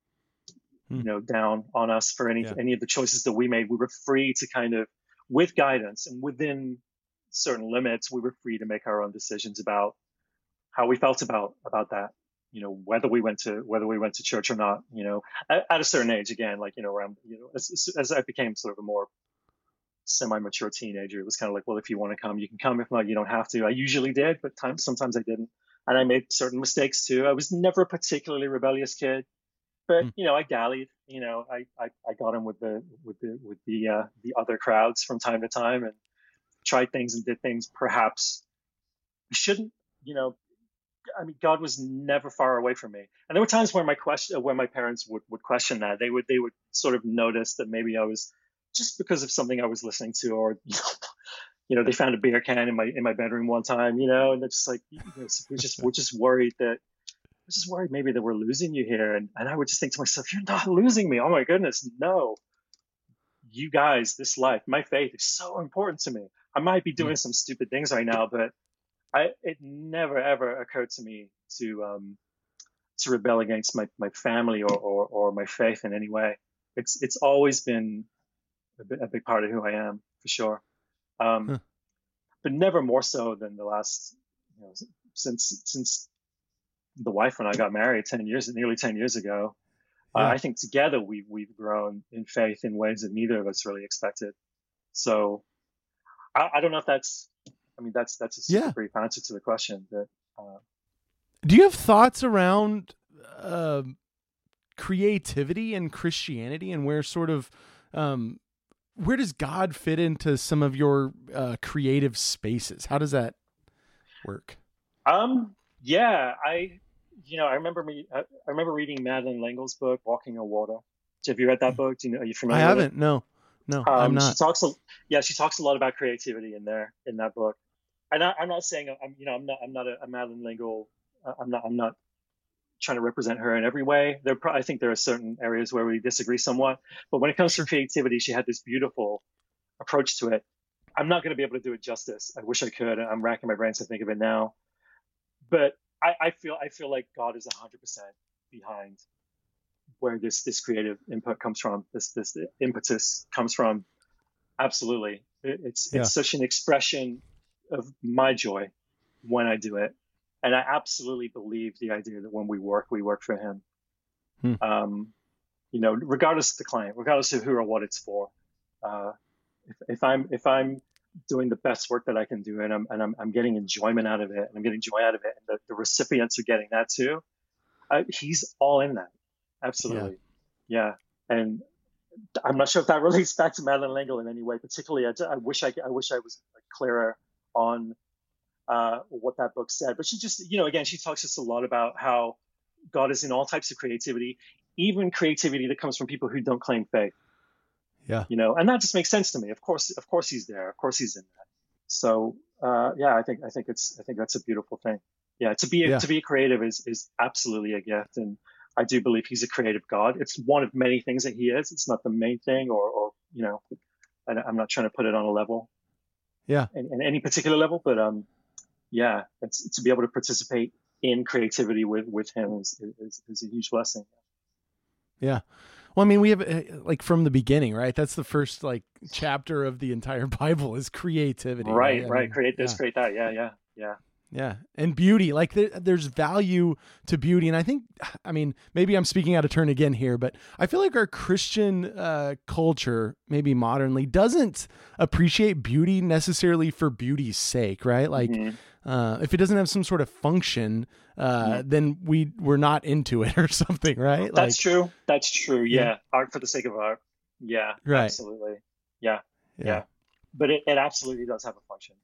Hmm. you know, down on us for any, Yeah. any of the choices that we made. We were free to kind of, with guidance and within certain limits, we were free to make our own decisions about how we felt about, about that. You know, whether we went to whether we went to church or not. You know, at, at a certain age, again, like you know, around you know, as, as I became sort of a more semi-mature teenager, it was kind of like, well, if you want to come, you can come. If not, you don't have to. I usually did, but times sometimes I didn't, and I made certain mistakes too. I was never a particularly rebellious kid, but Mm. you know, I dallied. You know, I I, I got in with the with the with the uh, the other crowds from time to time and tried things and did things perhaps I shouldn't. You know. I mean, God was never far away from me, and there were times where my question, where my parents would, would question that. They would they would sort of notice that maybe I was just because of something I was listening to, or you know, you know they found a beer can in my in my bedroom one time, you know, and they're just like, you know, we're just we're just worried that we're just worried maybe that we're losing you here, and and I would just think to myself, you're not losing me. Oh my goodness, no. You guys, this life, my faith is so important to me. I might be doing some stupid things right now, but I, it never ever occurred to me to um, to rebel against my, my family or, or, or my faith in any way. It's it's always been a, bit, a big part of who I am, for sure. Um, Huh. But never more so than the last, you know, since since the wife and I got married ten years, nearly ten years ago. Yeah. Uh, I think together we we've grown in faith in ways that neither of us really expected. So I, I don't know if that's. I mean, that's that's a super Yeah. brief answer to the question. That uh, Do you have thoughts around um creativity and Christianity, and where sort of um, where does God fit into some of your uh, creative spaces? How does that work? um, yeah, I you know I remember me I, I remember reading Madeleine L'Engle's book, Walking on Water. Have you read that book? Do you know? Are you I familiar with it? haven't. No, no, I'm Um, she not. talks, a, yeah, she talks a lot about creativity in there in that book. And I, I'm not saying I'm, you know, I'm not, I'm not a, a Madeleine L'Engle. uh, I'm not, I'm not trying to represent her in every way. There, pro- I think there are certain areas where we disagree somewhat. But when it comes Sure. to creativity, she had this beautiful approach to it. I'm not going to be able to do it justice. I wish I could. I'm racking my brains to think of it now. But I, I feel, I feel like God is one hundred percent behind where this this creative input comes from, this this impetus comes from. Absolutely, it, it's Yeah. it's such an expression of my joy when I do it, and I absolutely believe the idea that when we work, we work for Him. Hmm. Um, you know, regardless of the client, regardless of who or what it's for. Uh, if, if I'm if I'm doing the best work that I can do, and I'm and I'm, I'm getting enjoyment out of it, and I'm getting joy out of it, and the, the recipients are getting that too. Uh, he's all in that, absolutely, yeah. yeah. And I'm not sure if that relates back to Madeleine L'Engle in any way, particularly. I, I wish I I wish I was clearer on uh, what that book said. But she just, you know, again, she talks just a lot about how God is in all types of creativity, even creativity that comes from people who don't claim faith. Yeah. You know, and that just makes sense to me. Of course, of course he's there. Of course he's in that. So, uh, yeah, I think, I think it's, I think that's a beautiful thing. Yeah. To be, a, Yeah. to be a creative is, is absolutely a gift. And I do believe he's a creative God. It's one of many things that he is. It's not the main thing, or, or, you know, I, I'm not trying to put it on a level. Yeah. In, in any particular level, but, um, yeah, it's to be able to participate in creativity with, with him is, is, is a huge blessing. Yeah. Well, I mean, we have uh, like from the beginning, right? That's the first like chapter of the entire Bible is creativity. Right, right. right. Mean, create this, yeah. create that. Yeah, yeah, yeah. Yeah. And beauty, like there, there's value to beauty. And I think, I mean, maybe I'm speaking out of turn again here, but I feel like our Christian uh, culture, maybe modernly, doesn't appreciate beauty necessarily for beauty's sake, right? Like mm-hmm. uh, if it doesn't have some sort of function, uh, mm-hmm. then we, we're not into it or something, right? That's like, true. That's true. Yeah. yeah. Art for the sake of art. Yeah, right. Absolutely. Yeah. Yeah. yeah. But it, it absolutely does have a function.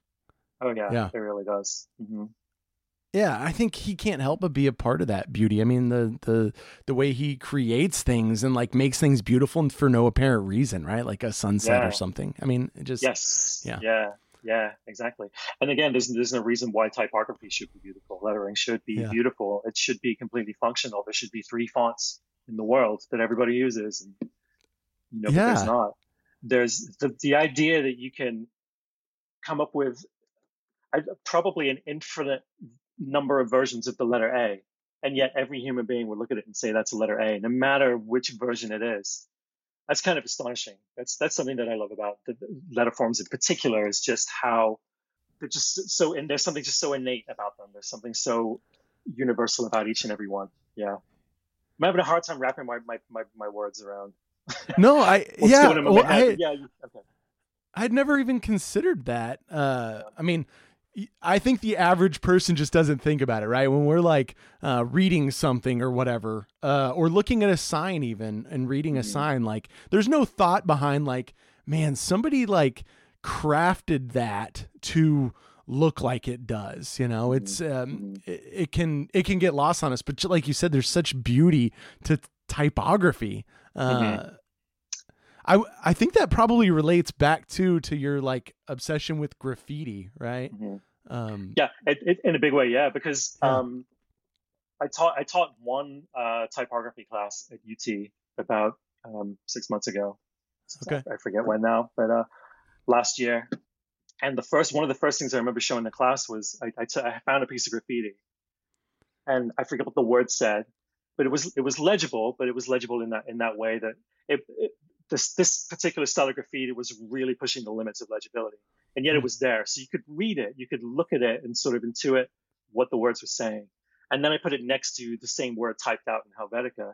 Oh yeah, yeah, it really does. Mm-hmm. Yeah, I think he can't help but be a part of that beauty. I mean, the the the way he creates things and like makes things beautiful for no apparent reason, right? Like a sunset yeah. or something. I mean, it just yes, yeah, yeah, yeah, exactly. And again, there's there's no reason why typography should be beautiful. Lettering should be yeah. beautiful. It should be completely functional. There should be three fonts in the world that everybody uses, and you know, yeah. but there's not. There's the the idea that you can come up with I, probably an infinite number of versions of the letter A, and yet every human being would look at it and say that's a letter A, no matter which version it is. That's kind of astonishing. That's that's something that I love about the letter forms in particular, is just how they're just so, and there's something just so innate about them. There's something so universal about each and every one. Yeah, I'm having a hard time wrapping my my my, my words around. No, I yeah, well, I, yeah, okay. I'd never even considered that. Uh, I mean. I think the average person just doesn't think about it, right? When we're like uh, reading something or whatever, uh, or looking at a sign even and reading a mm-hmm. sign, like there's no thought behind like, man, somebody like crafted that to look like it does, you know, it's, um, it, it can, it can get lost on us, but like you said, there's such beauty to typography. Uh, mm-hmm. I, I think that probably relates back to to your like obsession with graffiti, right? Mm-hmm. Um, yeah, it, it, in a big way, yeah. Because yeah. Um, I taught I taught one uh, typography class at U T about um, six months ago. Okay, I, I forget when now, but uh, last year. And the first one of the first things I remember showing the class was I, I, t- I found a piece of graffiti, and I forget what the word said, but it was it was legible, but it was legible in that in that way that it, it This this particular style of graffiti was really pushing the limits of legibility, and yet it was there. So you could read it, you could look at it and sort of intuit what the words were saying. And then I put it next to the same word typed out in Helvetica.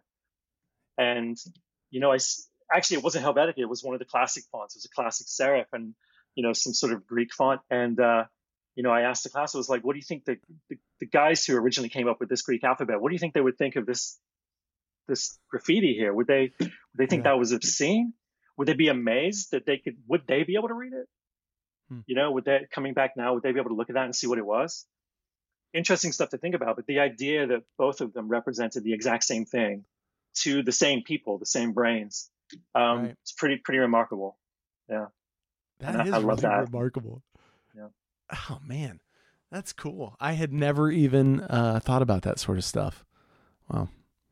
And, you know, I actually, it wasn't Helvetica, it was one of the classic fonts. It was a classic serif and, you know, some sort of Greek font. And, uh, you know, I asked the class, I was like, what do you think the, the, the guys who originally came up with this Greek alphabet, what do you think they would think of this this graffiti here? Would they would they think yeah. that was obscene? Would they be amazed that they could, would they be able to read it? Hmm. You know, would they, coming back now, would they be able to look at that and see what it was? Interesting stuff to think about, but the idea that both of them represented the exact same thing to the same people, the same brains, um, right. it's pretty, pretty remarkable. Yeah. That and is I, I really love that. remarkable. Yeah. Oh man, that's cool. I had never even uh, thought about that sort of stuff. Wow.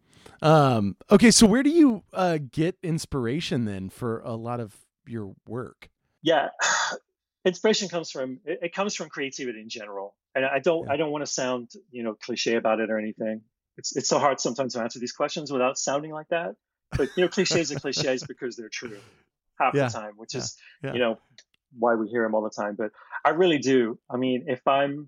Um, okay. So where do you, uh, get inspiration then for a lot of your work? Yeah. Inspiration comes from, it, it comes from creativity in general. And I don't, yeah. I don't want to sound, you know, cliche about it or anything. It's, it's so hard sometimes to answer these questions without sounding like that. But, you know, cliches are cliches because they're true half yeah. the time, which yeah. is, yeah. you know, why we hear them all the time. But I really do. I mean, if I'm,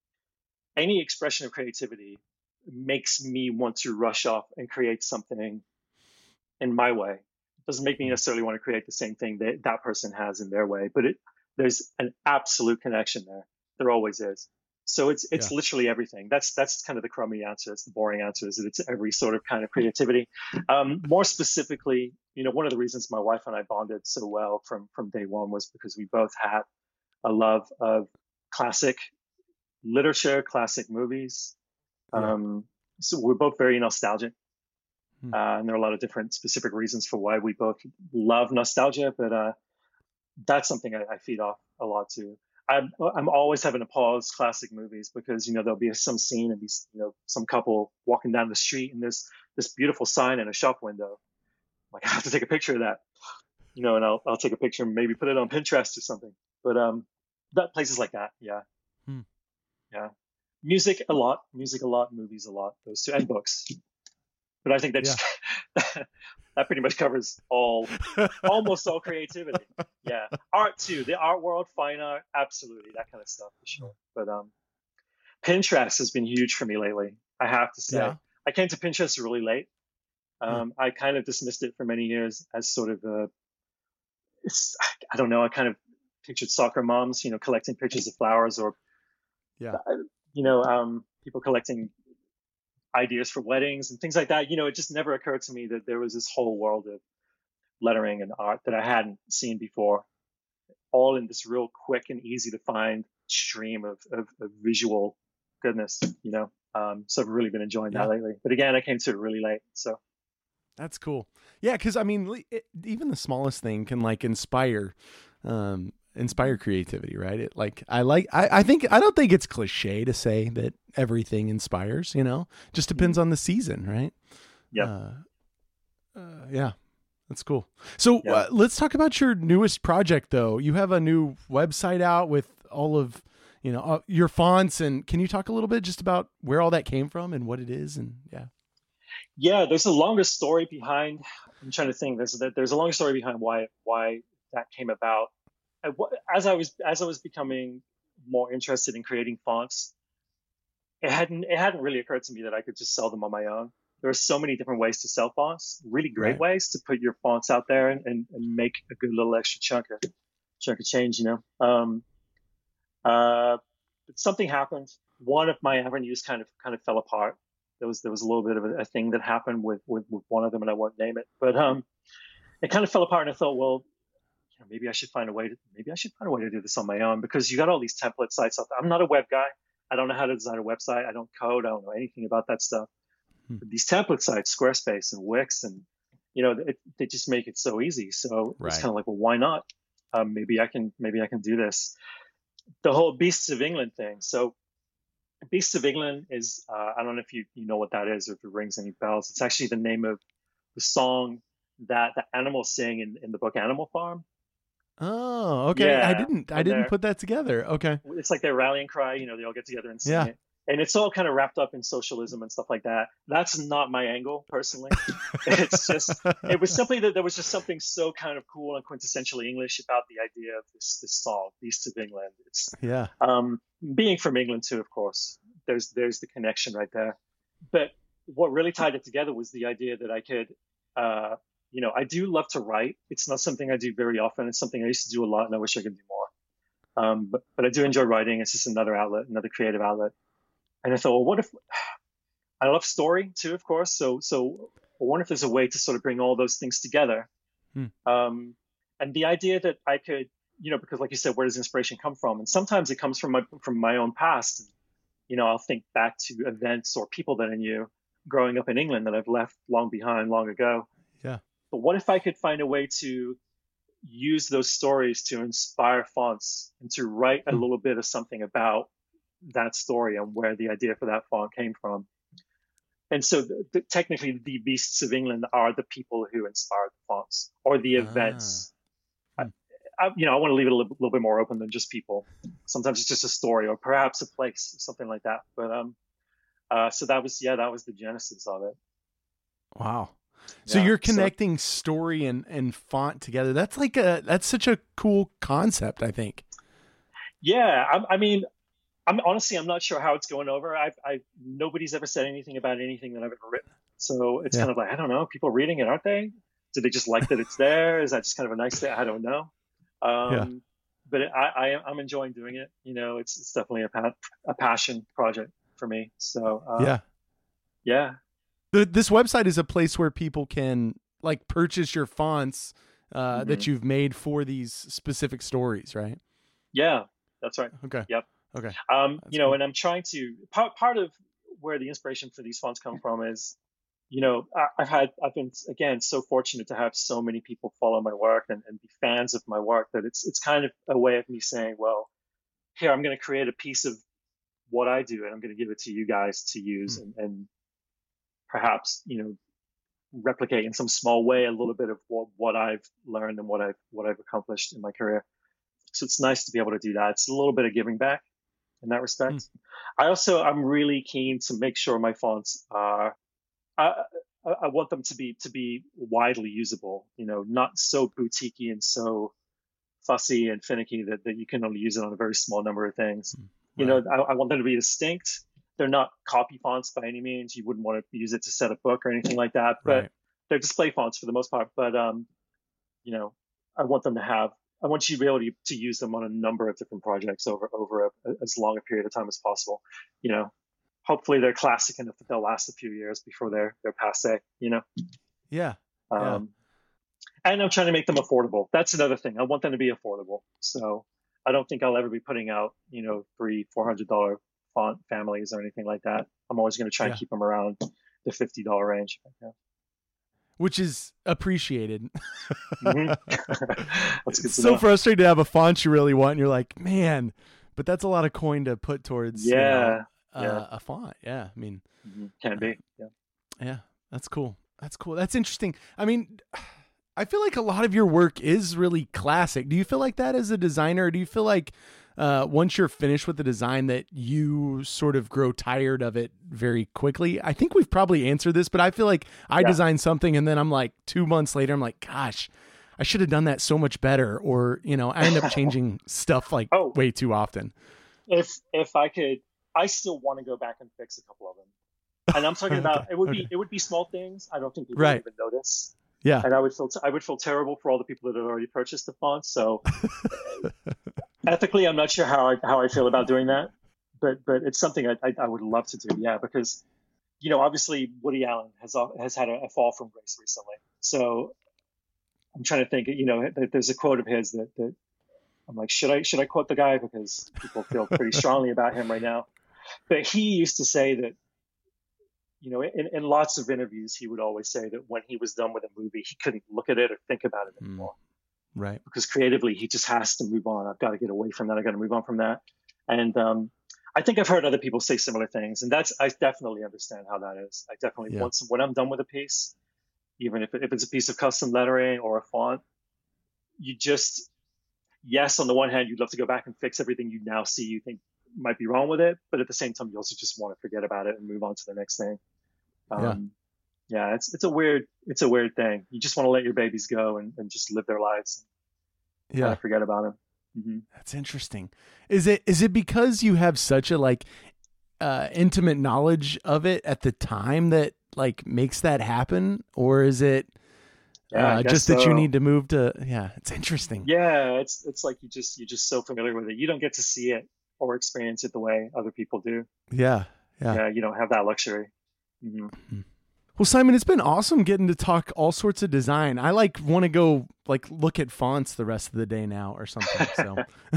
any expression of creativity makes me want to rush off and create something in my way. It doesn't make me necessarily want to create the same thing that that person has in their way, but it there's an absolute connection there. There always is. So it's it's Yeah. literally everything. That's that's kind of the crummy answer. It's the boring answer, is that it's every sort of kind of creativity. Um, more specifically, you know, one of the reasons my wife and I bonded so well from from day one was because we both had a love of classic literature, classic movies. Yeah. Um, so we're both very nostalgic. Hmm. Uh, and there are a lot of different specific reasons for why we both love nostalgia, but uh, that's something I, I feed off a lot too. I'm, I'm always having to pause classic movies because, you know, there'll be some scene and these, you know, some couple walking down the street and there's this beautiful sign in a shop window. Like, I have to take a picture of that, you know, and I'll, I'll take a picture and maybe put it on Pinterest or something. But um, that places like that. Yeah. Hmm. Yeah. Music a lot, music a lot, movies a lot, those two, and books. But I think that Yeah. just, that pretty much covers all, almost all creativity. Yeah, art too. The art world, fine art, absolutely, that kind of stuff for sure. But um, Pinterest has been huge for me lately. I have to say, Yeah. I came to Pinterest really late. Um, I kind of dismissed it for many years as sort of a, it's, I don't know. I kind of pictured soccer moms, you know, collecting pictures of flowers, or Yeah. you know, um, people collecting ideas for weddings and things like that. You know, it just never occurred to me that there was this whole world of lettering and art that I hadn't seen before, all in this real quick and easy to find stream of, of, of visual goodness, you know. Um, so I've really been enjoying Yeah. that lately. But again, I came to it really late. So That's cool. Yeah, because I mean, li- it, even the smallest thing can like inspire, um, inspire creativity, right? It like I like I, I think I don't think it's cliche to say that everything inspires. You know, just depends on the season, right? yeah. Uh, uh, yeah, that's cool. So Yeah. uh, let's talk about your newest project, though. You have a new website out with all of you know uh, your fonts, and can you talk a little bit just about where all that came from and what it is? And yeah, Yeah, there's a longer story behind. I'm trying to think. There's there's a long story behind why why that came about. I, as I was as I was becoming more interested in creating fonts, it hadn't it hadn't really occurred to me that I could just sell them on my own. There are so many different ways to sell fonts, really great Right. ways to put your fonts out there and, and, and make a good little extra chunk of chunk of change, you know. Um, uh, but something happened. One of my avenues kind of kind of fell apart. There was there was a little bit of a, a thing that happened with, with with one of them, and I won't name it. But um, it kind of fell apart, and I thought, well, you know, maybe I should find a way to maybe I should find a way to do this on my own, because you got all these template sites out there. I'm not a web guy. I don't know how to design a website. I don't code. I don't know anything about that stuff. Hmm. But these template sites, Squarespace and Wix, and you know, it, they just make it so easy. So Right. it's kind of like, well, why not? Um, maybe I can maybe I can do this. The whole Beasts of England thing. So Beasts of England is, uh, I don't know if you, you know what that is or if it rings any bells. It's actually the name of the song that the animals sing in, in the book Animal Farm. Oh, okay. I Yeah, didn't. I and didn't they're- put that together. Okay. It's like their rallying cry, you know, they all get together and sing Yeah. it. And it's all kind of wrapped up in socialism and stuff like that. That's not my angle personally. It's just, it was simply that there was just something so kind of cool and quintessentially English about the idea of this this song, Beasts of England. It's Yeah. um, being from England too, of course. There's there's the connection right there. But what really tied it together was the idea that I could, uh, you know, I do love to write. It's not something I do very often. It's something I used to do a lot, and I wish I could do more. Um, but but I do enjoy writing. It's just another outlet, another creative outlet. And I thought, well, what if I love story too, of course. So so I wonder if there's a way to sort of bring all those things together. Hmm. Um, and the idea that I could, you know, because like you said, where does inspiration come from? And sometimes it comes from my from my own past. You know, I'll think back to events or people that I knew growing up in England that I've left long behind long ago. Yeah. But what if I could find a way to use those stories to inspire fonts and to write a Hmm. little bit of something about that story and where the idea for that font came from? And so the, the, technically the Beasts of England are the people who inspired the fonts or the events. Ah. Hmm. I, I, you know, I want to leave it a little, little bit more open than just people. Sometimes it's just a story or perhaps a place, something like that. But um, uh, so that was, yeah, that was the genesis of it. Wow. So Yeah, you're so- connecting story and, and font together. That's like a, that's such a cool concept, I think. Yeah, I, I mean, I'm honestly, I'm not sure how it's going over. I've, I nobody's ever said anything about anything that I've ever written. So it's Yeah. kind of like, I don't know, people reading it, aren't they? Do they just like that it's there? Is that just kind of a nice thing? I don't know. Um, but I, I I'm enjoying doing it. You know, it's it's definitely a pa- a passion project for me. So uh, Yeah. yeah. The, this website is a place where people can like purchase your fonts uh, Mm-hmm. that you've made for these specific stories, right? Yeah, that's right. Okay. Yep. Okay. Um, That's you know, cool. and I'm trying to part part of where the inspiration for these fonts come from is, you know, I, I've had I've been again so fortunate to have so many people follow my work and, and be fans of my work that it's it's kind of a way of me saying, well, here I'm going to create a piece of what I do and I'm going to give it to you guys to use Hmm. and, and perhaps, you know, replicate in some small way a little bit of what, what I've learned and what I've what I've accomplished in my career. So it's nice to be able to do that. It's a little bit of giving back in that respect. Hmm. I also I'm really keen to make sure my fonts are I, I I want them to be to be widely usable, you know, not so boutiquey and so fussy and finicky that, that you can only use it on a very small number of things. You Right. know, I, I want them to be distinct. They're not copy fonts by any means. You wouldn't want to use it to set a book or anything like that, but Right. they're display fonts for the most part. But um, you know, I want them to have. I want you to be able to, to use them on a number of different projects over over a, as long a period of time as possible. You know, hopefully they're classic enough that they'll last a few years before they're they're passe. You know. Yeah. Um, Yeah. and I'm trying to make them affordable. That's another thing. I want them to be affordable. So I don't think I'll ever be putting out, you know, three, four hundred dollar font families or anything like that. I'm always going to try Yeah. and keep them around the fifty dollar range. Yeah. Which is appreciated. Mm-hmm. That's good It's to so know. frustrating to have a font you really want, and you're like, man, but that's a lot of coin to put towards you Yeah. know, Yeah. uh, a font. Yeah, I mean, Mm-hmm. Can be. Yeah. yeah, that's cool. That's cool. That's interesting. I mean, I feel like a lot of your work is really classic. Do you feel like that as a designer? Or do you feel like uh, once you're finished with the design that you sort of grow tired of it very quickly? I think we've probably answered this, but I feel like I Yeah. design something and then I'm like two months later, I'm like, gosh, I should have done that so much better. Or, you know, I end up changing stuff like Oh. way too often. If if I could, I still want to go back and fix a couple of them. And I'm talking about Okay, it would okay. be it would be small things. I don't think people Right. would even notice. Yeah. And I would feel t- I would feel terrible for all the people that had already purchased the font. So ethically, I'm not sure how I how I feel about doing that, but but it's something I I, I would love to do. Yeah, because you know obviously Woody Allen has has had a, a fall from grace recently. So I'm trying to think. You know, there's a quote of his that that I'm like, should I should I quote the guy because people feel pretty strongly about him right now. But he used to say that. You know, in, in lots of interviews, he would always say that when he was done with a movie, he couldn't look at it or think about it anymore. Mm, right. Because creatively, he just has to move on. I've got to get away from that. I've got to move on from that. And um, I think I've heard other people say similar things. And that's, I definitely understand how that is. I definitely, Yeah. once, when I'm done with a piece, even if, it, if it's a piece of custom lettering or a font, you just, yes, on the one hand, you'd love to go back and fix everything you now see you think might be wrong with it, but at the same time you also just want to forget about it and move on to the next thing. Um, yeah. yeah, it's it's a weird it's a weird thing. You just want to let your babies go and, and just live their lives. And Yeah, kind of forget about them. Mm-hmm. that's interesting. Is it is it because you have such a like uh, intimate knowledge of it at the time that like makes that happen, or is it Yeah, I uh, guess just that so. you need to move to? Yeah, it's interesting. Yeah, it's it's like you just you're just so familiar with it. You don't get to see it or experience it the way other people do. Yeah, yeah. Yeah, you don't have that luxury. Mm-hmm. Well, Simon, it's been awesome getting to talk all sorts of design. I like want to go like look at fonts the rest of the day now or something. So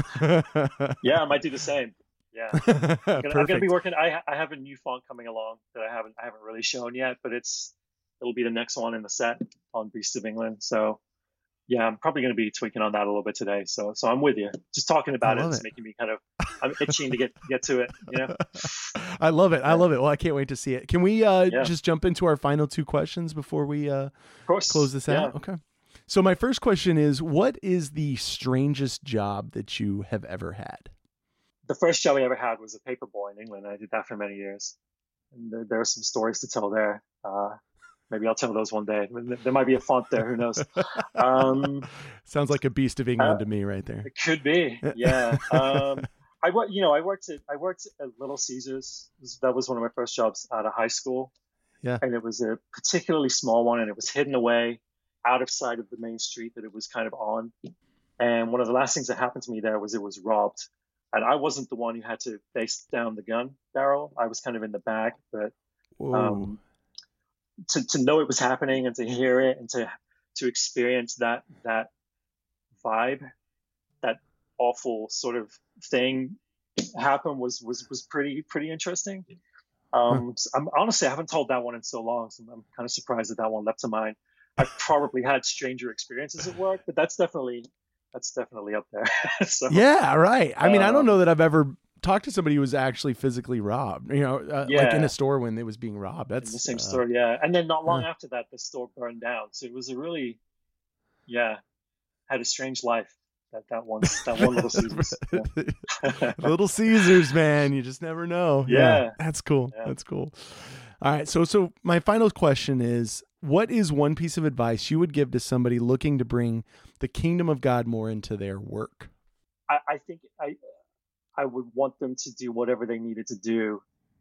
Yeah, I might do the same. Yeah, I'm gonna, I'm gonna be Perfect. working. I I have a new font coming along that I haven't I haven't really shown yet, but it's it'll be the next one in the set on Beasts of England. So yeah, I'm probably going to be tweaking on that a little bit today. So so I'm with you. Just talking about I it love is it. making me kind of I'm itching to get get to it. You know. I love it. I love it. Well, I can't wait to see it. Can we uh, Yeah. just jump into our final two questions before we uh, Of course. close this Yeah. out? Okay. So my first question is, what is the strangest job that you have ever had? The first job I ever had was a paper boy in England. I did that for many years, and there, there are some stories to tell there. Uh, maybe I'll tell those one day. There might be a font there. Who knows? Um, Sounds like a Beast of England uh, to me right there. It could be, yeah. Um, I worked, you know, I worked at I worked at Little Caesars. That was one of my first jobs out of high school. Yeah. And it was a particularly small one, and it was hidden away, out of sight of the main street that it was kind of on. And one of the last things that happened to me there was it was robbed. And I wasn't the one who had to face down the gun barrel. I was kind of in the back, but um, to to know it was happening and to hear it and to to experience that that vibe, that awful sort of thing happen was was was pretty pretty interesting. Um, huh. so I'm honestly I haven't told that one in so long, so I'm kind of surprised that that one leapt to mind. I've probably had stranger experiences at work, but that's definitely that's definitely up there. so, yeah, right. I mean, um, I don't know that I've ever talked to somebody who was actually physically robbed, you know, uh, yeah. like in a store when it was being robbed. That's in the same uh, store. Yeah. And then not long huh. after that, the store burned down. So it was a really, yeah, had a strange life. That, that one, that one Little Caesars. Yeah. Little Caesars, man. You just never know. Yeah. yeah that's cool. Yeah. That's cool. All right. So, so my final question is, what is one piece of advice you would give to somebody looking to bring the kingdom of God more into their work? I, I think I, I would want them to do whatever they needed to do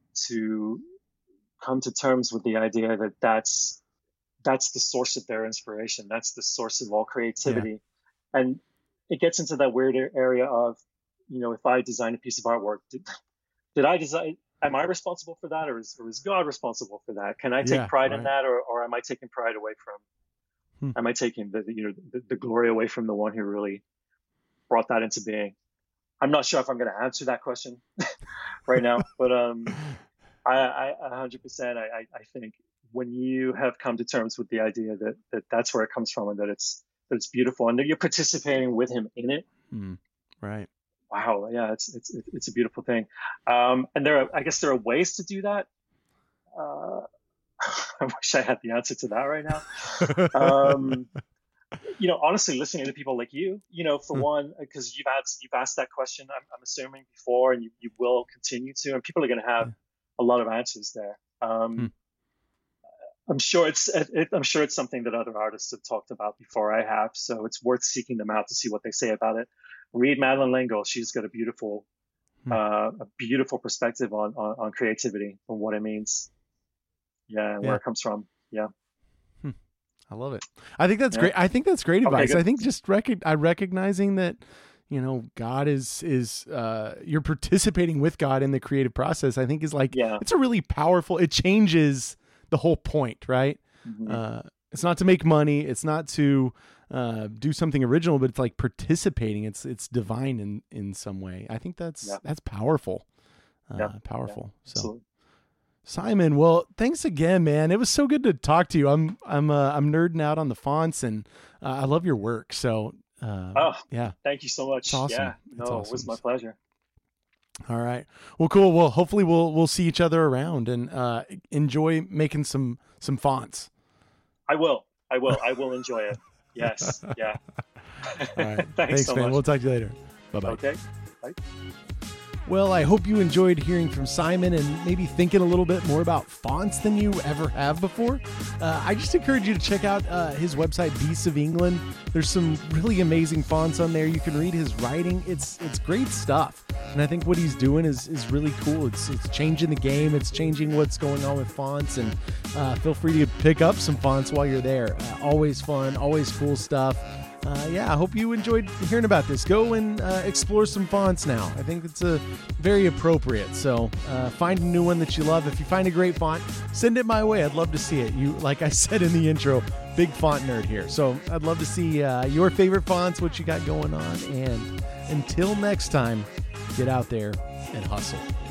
to come to terms with the idea that that's, that's the source of their inspiration. That's the source of all creativity. Yeah. And it gets into that weird area of, you know, if I design a piece of artwork, did, did I design, am I responsible for that, or is, or is God responsible for that? Can I take yeah, pride right. in that, or, or am I taking pride away from, hmm. am I taking the, you know, the, the glory away from the one who really brought that into being? I'm not sure if I'm going to answer that question right now, but um, I, I, one hundred percent, I, I think when you have come to terms with the idea that, that that's where it comes from and that it's, that it's beautiful and that you're participating with him in it. Mm, right. Wow. Yeah. It's, it's, it's a beautiful thing. Um, and there are, I guess there are ways to do that. Uh, I wish I had the answer to that right now. um, you know, honestly, listening to people like you, you know, for one, because you've asked, you've asked that question, I'm, I'm assuming before, and you, you will continue to, and people are going to have a lot of answers there. Um, hmm. I'm sure it's, it, I'm sure it's something that other artists have talked about before I have. So it's worth seeking them out to see what they say about it. Read Madeleine L'Engle. She's got a beautiful, hmm. uh, a beautiful perspective on, on, on creativity and what it means. Yeah. And yeah. where it comes from. Yeah. Hmm. I love it. I think that's yeah. great. I think that's great advice. Okay, I think just rec- I recognizing that, you know, God is, is, uh, you're participating with God in the creative process. I think is like, yeah. it's a really powerful, it changes the whole point, right? Mm-hmm. Uh, it's not to make money. It's not to, uh, do something original, but it's like participating. It's, it's divine in, in some way. I think that's, yeah. that's powerful, uh, yeah. powerful. Yeah. So absolutely. Simon, well, thanks again, man. It was so good to talk to you. I'm, I'm, uh, I'm nerding out on the fonts and, uh, I love your work. So, uh, oh, yeah, thank you so much. It's awesome. Yeah, it's no, awesome. It was my pleasure. All right. Well, cool. Well, hopefully we'll, we'll see each other around and, uh, enjoy making some, some fonts. I will, I will, I will enjoy it. Yes. Yeah. All right. Thanks, Thanks so man. much. We'll talk to you later. Bye-bye. Okay. Bye. Well, I hope you enjoyed hearing from Simon and maybe thinking a little bit more about fonts than you ever have before. Uh, I just encourage you to check out uh, his website, Beasts of England. There's some really amazing fonts on there. You can read his writing. It's it's great stuff. And I think what he's doing is is really cool. It's it's changing the game. It's changing what's going on with fonts. And uh, feel free to pick up some fonts while you're there. Uh, always fun, always cool stuff. Uh, yeah, I hope you enjoyed hearing about this. Go and uh, explore some fonts now. I think it's a very appropriate. So uh, find a new one that you love. If you find a great font, send it my way. I'd love to see it. You, like I said in the intro, big font nerd here. So I'd love to see uh, your favorite fonts, what you got going on. And until next time, get out there and hustle.